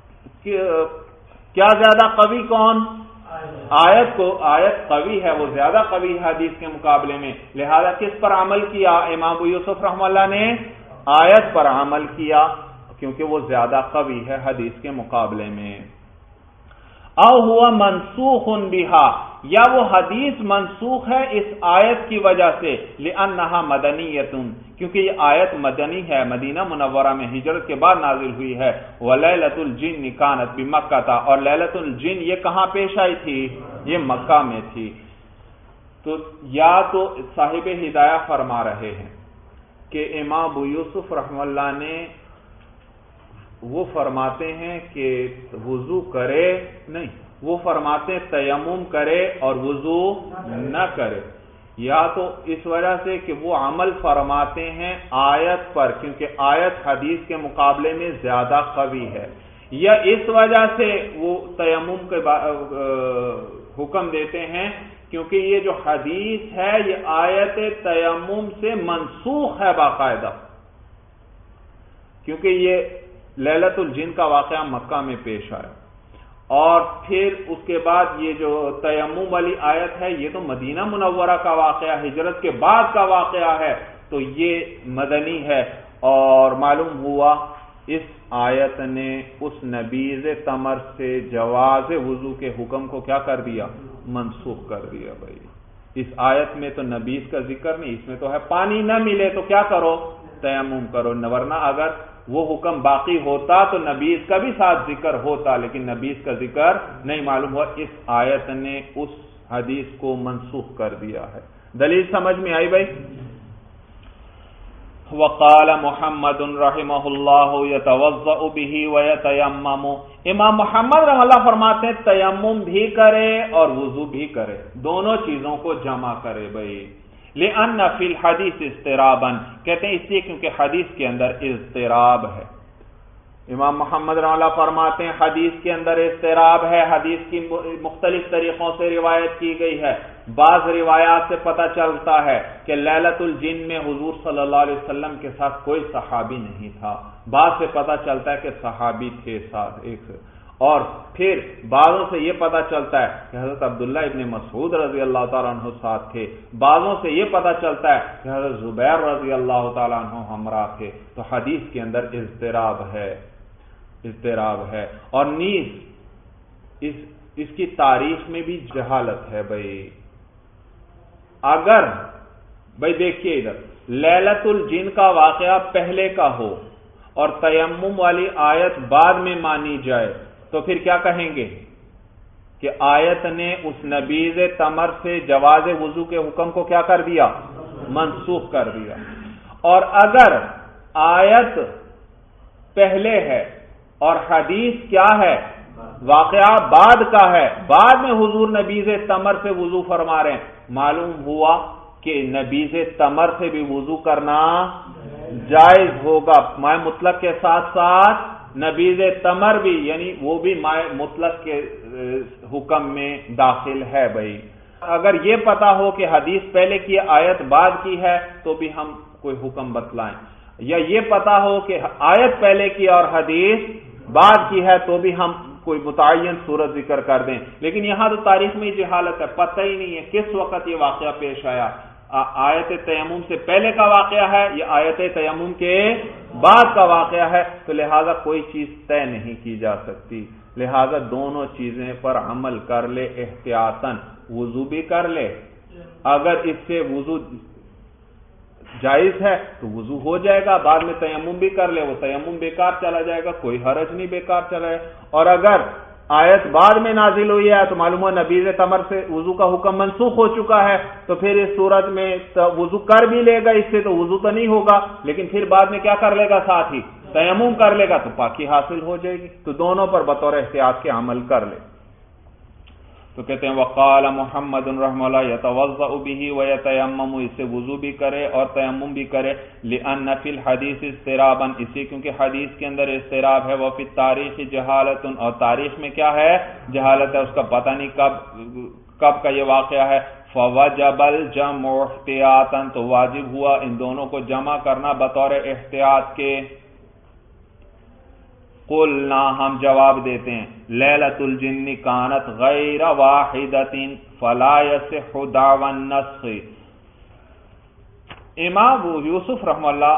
کیا زیادہ قوی کون؟ آیت کو، آیت قوی ہے، وہ زیادہ قوی حدیث کے مقابلے میں، لہذا کس پر عمل کیا امام ابو یوسف رحمہ اللہ نے؟ آیت پر عمل کیا، کیونکہ وہ زیادہ قوی ہے حدیث کے مقابلے میں۔ او ہوا منسوخ بہا، یا وہ حدیث منسوخ ہے اس آیت کی وجہ سے، لأنہا مدنیۃ، کیونکہ یہ آیت مدنی ہے، مدینہ منورہ میں ہجرت کے بعد نازل ہوئی ہے۔ ولیلۃ الجن کانت بمکہ تھا، اور لیلۃ الجن یہ کہاں پیش آئی تھی؟ یہ مکہ میں تھی۔ تو یا تو صاحب ہدایہ فرما رہے ہیں کہ امام ابو یوسف رحمہ اللہ نے وہ فرماتے ہیں کہ وضو کرے نہیں، وہ فرماتے ہیں تیمم کرے اور وضو نہ کرے، یا تو اس وجہ سے کہ وہ عمل فرماتے ہیں آیت پر، کیونکہ آیت حدیث کے مقابلے میں زیادہ قوی ہے، یا اس وجہ سے وہ تیمم کے حکم دیتے ہیں کیونکہ یہ جو حدیث ہے یہ آیت تیمم سے منسوخ ہے باقاعدہ، کیونکہ یہ لیلۃ الجن کا واقعہ مکہ میں پیش آیا، اور پھر اس کے بعد یہ جو تیمم والی آیت ہے یہ تو مدینہ منورہ کا واقعہ، ہجرت کے بعد کا واقعہ ہے، تو یہ مدنی ہے، اور معلوم ہوا اس آیت نے اس نبیذ تمر سے جواز وضو کے حکم کو کیا کر دیا؟ منسوخ کر دیا بھائی۔ اس آیت میں تو نبیذ کا ذکر نہیں، اس میں تو ہے پانی نہ ملے تو کیا کرو؟ تیمم کرو، ورنہ اگر وہ حکم باقی ہوتا تو نبیذ کا بھی ساتھ ذکر ہوتا، لیکن نبیذ کا ذکر نہیں، معلوم ہوا اس آیت نے اس حدیث کو منسوخ کر دیا ہے۔ دلیل سمجھ میں آئی بھائی؟ وقال محمد رحمہ اللہ یتوضأ به ویتیمم، امام محمد رحمہ اللہ فرماتے ہیں تیمم بھی کرے اور وضو بھی کرے، دونوں چیزوں کو جمع کرے بھائی۔ لأن فی الحدیث اضطرابا، کہتے ہیں اس لیے کیونکہ حدیث کے اندر اضطراب ہے۔ امام محمد رحمہ اللہ فرماتے ہیں حدیث کے اندر اضطراب ہے، حدیث کی مختلف طریقوں سے روایت کی گئی ہے، بعض روایات سے پتہ چلتا ہے کہ لیلۃ الجن میں حضور صلی اللہ علیہ وسلم کے ساتھ کوئی صحابی نہیں تھا، بعض سے پتہ چلتا ہے کہ صحابی تھے ساتھ ایک سے، اور پھر بعضوں سے یہ پتہ چلتا ہے کہ حضرت عبداللہ ابن مسعود رضی اللہ تعالیٰ عنہ ساتھ تھے، بعضوں سے یہ پتہ چلتا ہے کہ حضرت زبیر رضی اللہ تعالیٰ عنہ ہمراہ تھے، تو حدیث کے اندر اضطراب ہے، اضطراب ہے، اور نیز اس اس کی تاریخ میں بھی جہالت ہے بھائی۔ اگر بھائی دیکھیے ادھر لیلۃ الجن کا واقعہ پہلے کا ہو اور تیمم والی آیت بعد میں مانی جائے تو پھر کیا کہیں گے کہ آیت نے اس نبیذ تمر سے جواز وضو کے حکم کو کیا کر دیا؟ منسوخ کر دیا۔ اور اگر آیت پہلے ہے اور حدیث کیا ہے؟ واقعہ بعد کا ہے، بعد میں حضور نبیذ تمر سے وضو فرما رہے ہیں، معلوم ہوا کہ نبیذ تمر سے بھی وضو کرنا جائز ہوگا، مائے مطلق کے ساتھ ساتھ نبیذ تمر بھی، یعنی وہ بھی مائے مطلق کے حکم میں داخل ہے۔ بھائی اگر یہ پتا ہو کہ حدیث پہلے کی آیت بعد کی ہے تو بھی ہم کوئی حکم بتلائیں، یا یہ پتا ہو کہ آیت پہلے کی اور حدیث بعد کی ہے تو بھی ہم کوئی متعین صورت ذکر کر دیں۔ لیکن یہاں تو تاریخ میں جہالت ہے، پتہ ہی نہیں ہے کس وقت یہ واقعہ پیش آیا، آیت تیمم سے پہلے کا واقعہ ہے یا آیت تیمم کے بعد کا واقعہ ہے، تو لہذا کوئی چیز طے نہیں کی جا سکتی، لہذا دونوں چیزیں پر عمل کر لے احتیاطاً، وضو بھی کر لے، اگر اس سے وضو جائز ہے تو وضو ہو جائے گا، بعد میں تیمم بھی کر لے، وہ تیمم بیکار چلا جائے گا، کوئی حرج نہیں بیکار چلا جائے، اور اگر آیت بعد میں نازل ہوئی ہے تو معلوم ہے نبیذ تمر سے وضو کا حکم منسوخ ہو چکا ہے، تو پھر اس صورت میں وضو کر بھی لے گا، اس سے تو وضو تو نہیں ہوگا، لیکن پھر بعد میں کیا کر لے گا؟ ساتھ ہی تیمم کر لے گا تو پاکی حاصل ہو جائے گی، تو دونوں پر بطور احتیاط کے عمل کر لے۔ تو کہتے ہیں وقال محمد رحمہ اللہ یتوضأ به ویتیمم، اس سے وضو بھی کرے اور تیمم بھی کرے، لأن فی الحدیث اضطرابا، اسی کیونکہ حدیث کے اندر اضطراب ہے، وفی التاریخ جہالت، اور تاریخ میں کیا ہے؟ جہالت ہے، اس کا پتہ نہیں کب کب کا یہ واقعہ ہے، فوجب الجمع احتیاطا، تو واجب ہوا ان دونوں کو جمع کرنا بطور احتیاط کے۔ قلنا، ہم جواب دیتے ہیں، لیلۃ الجن کانت غیر واحدۃ فلا یصح دعوی النسخ۔ امام ابو یوسف رحمہ اللہ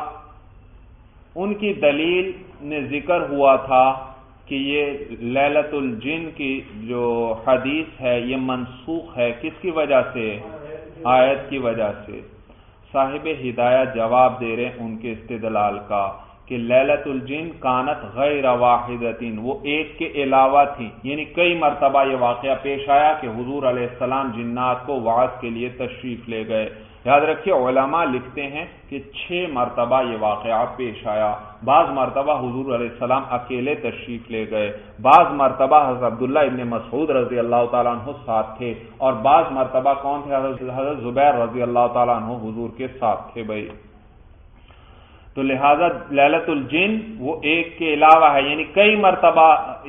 ان کی دلیل نے ذکر ہوا تھا کہ یہ لیلۃ الجن کی جو حدیث ہے یہ منسوخ ہے، کس کی وجہ سے؟ آیت کی وجہ سے۔ صاحب ہدایت جواب دے رہے ان کے استدلال کا کہ لیلۃ الجن کانت غیر واحدۃ، وہ ایک کے علاوہ تھی، یعنی کئی مرتبہ یہ واقعہ پیش آیا کہ حضور علیہ السلام جنات کو وعظ کے لیے تشریف لے گئے۔ یاد رکھیے علماء لکھتے ہیں کہ چھ مرتبہ یہ واقعہ پیش آیا، بعض مرتبہ حضور علیہ السلام اکیلے تشریف لے گئے، بعض مرتبہ حضرت عبداللہ ابن مسعود رضی اللہ تعالیٰ عنہ ساتھ تھے، اور بعض مرتبہ کون تھے؟ حضرت زبیر رضی اللہ تعالیٰ عنہ حضور کے ساتھ تھے۔ بھائی تو لہذا لیلۃ الجن وہ ایک کے علاوہ ہے، یعنی کئی مرتبہ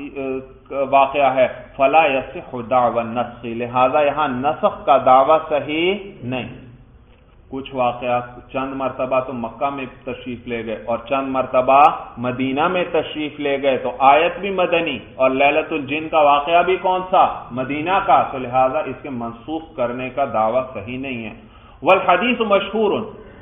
واقعہ ہے، فلا یصح دعوی النسخ، لہذا یہاں نسخ کا دعویٰ صحیح نہیں۔ کچھ واقعات چند مرتبہ تو مکہ میں تشریف لے گئے اور چند مرتبہ مدینہ میں تشریف لے گئے، تو آیت بھی مدنی اور لیلۃ الجن کا واقعہ بھی کون سا؟ مدینہ کا، تو لہذا اس کے منسوخ کرنے کا دعویٰ صحیح نہیں ہے۔ والحدیث مشہور،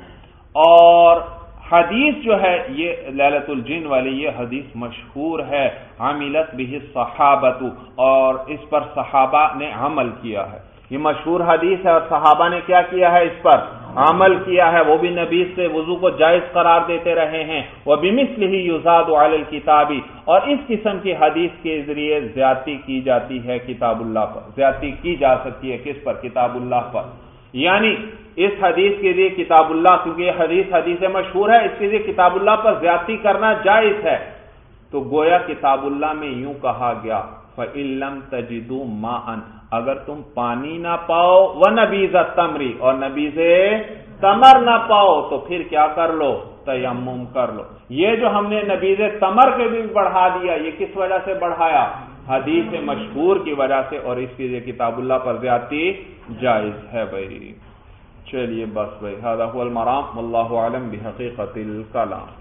اور حدیث جو ہے یہ لیلۃ الجن والی یہ حدیث مشہور ہے، عملت بہ الصحابۃ، اور اس پر صحابہ نے عمل کیا ہے، یہ مشہور حدیث ہے اور صحابہ نے کیا کیا ہے؟ اس پر عمل کیا ہے، وہ بھی نبی سے وضو کو جائز قرار دیتے رہے ہیں۔ وبمثلہ یزاد علی الکتاب، اور اس قسم کی حدیث کے ذریعے زیادتی کی جاتی ہے کتاب اللہ پر، زیادتی کی جا سکتی ہے کس پر؟ کتاب اللہ پر، یعنی اس حدیث کے لیے کتاب اللہ، کیونکہ یہ حدیث حدیث مشہور ہے، اس کے لیے کتاب اللہ پر زیادتی کرنا جائز ہے، تو گویا کتاب اللہ میں یوں کہا گیا فَإِن لَّمْ تَجِدُوا مَاءً، اگر تم پانی نہ پاؤ، وَنَبِيذَ التَّمْرِ، اور نبیذ تمر نہ پاؤ، تو پھر کیا کر لو؟ تیمم کر لو۔ یہ جو ہم نے نبیذ تمر کے بھی بڑھا دیا، یہ کس وجہ سے بڑھایا؟ حدیث مشہور کی وجہ سے، اور اس کے لیے کتاب اللہ پر زیادتی جائز ہے۔ بھائی چلیے بس بھائی، ھذا ھو المرام، واللہ اعلم بحقیقت الکلام۔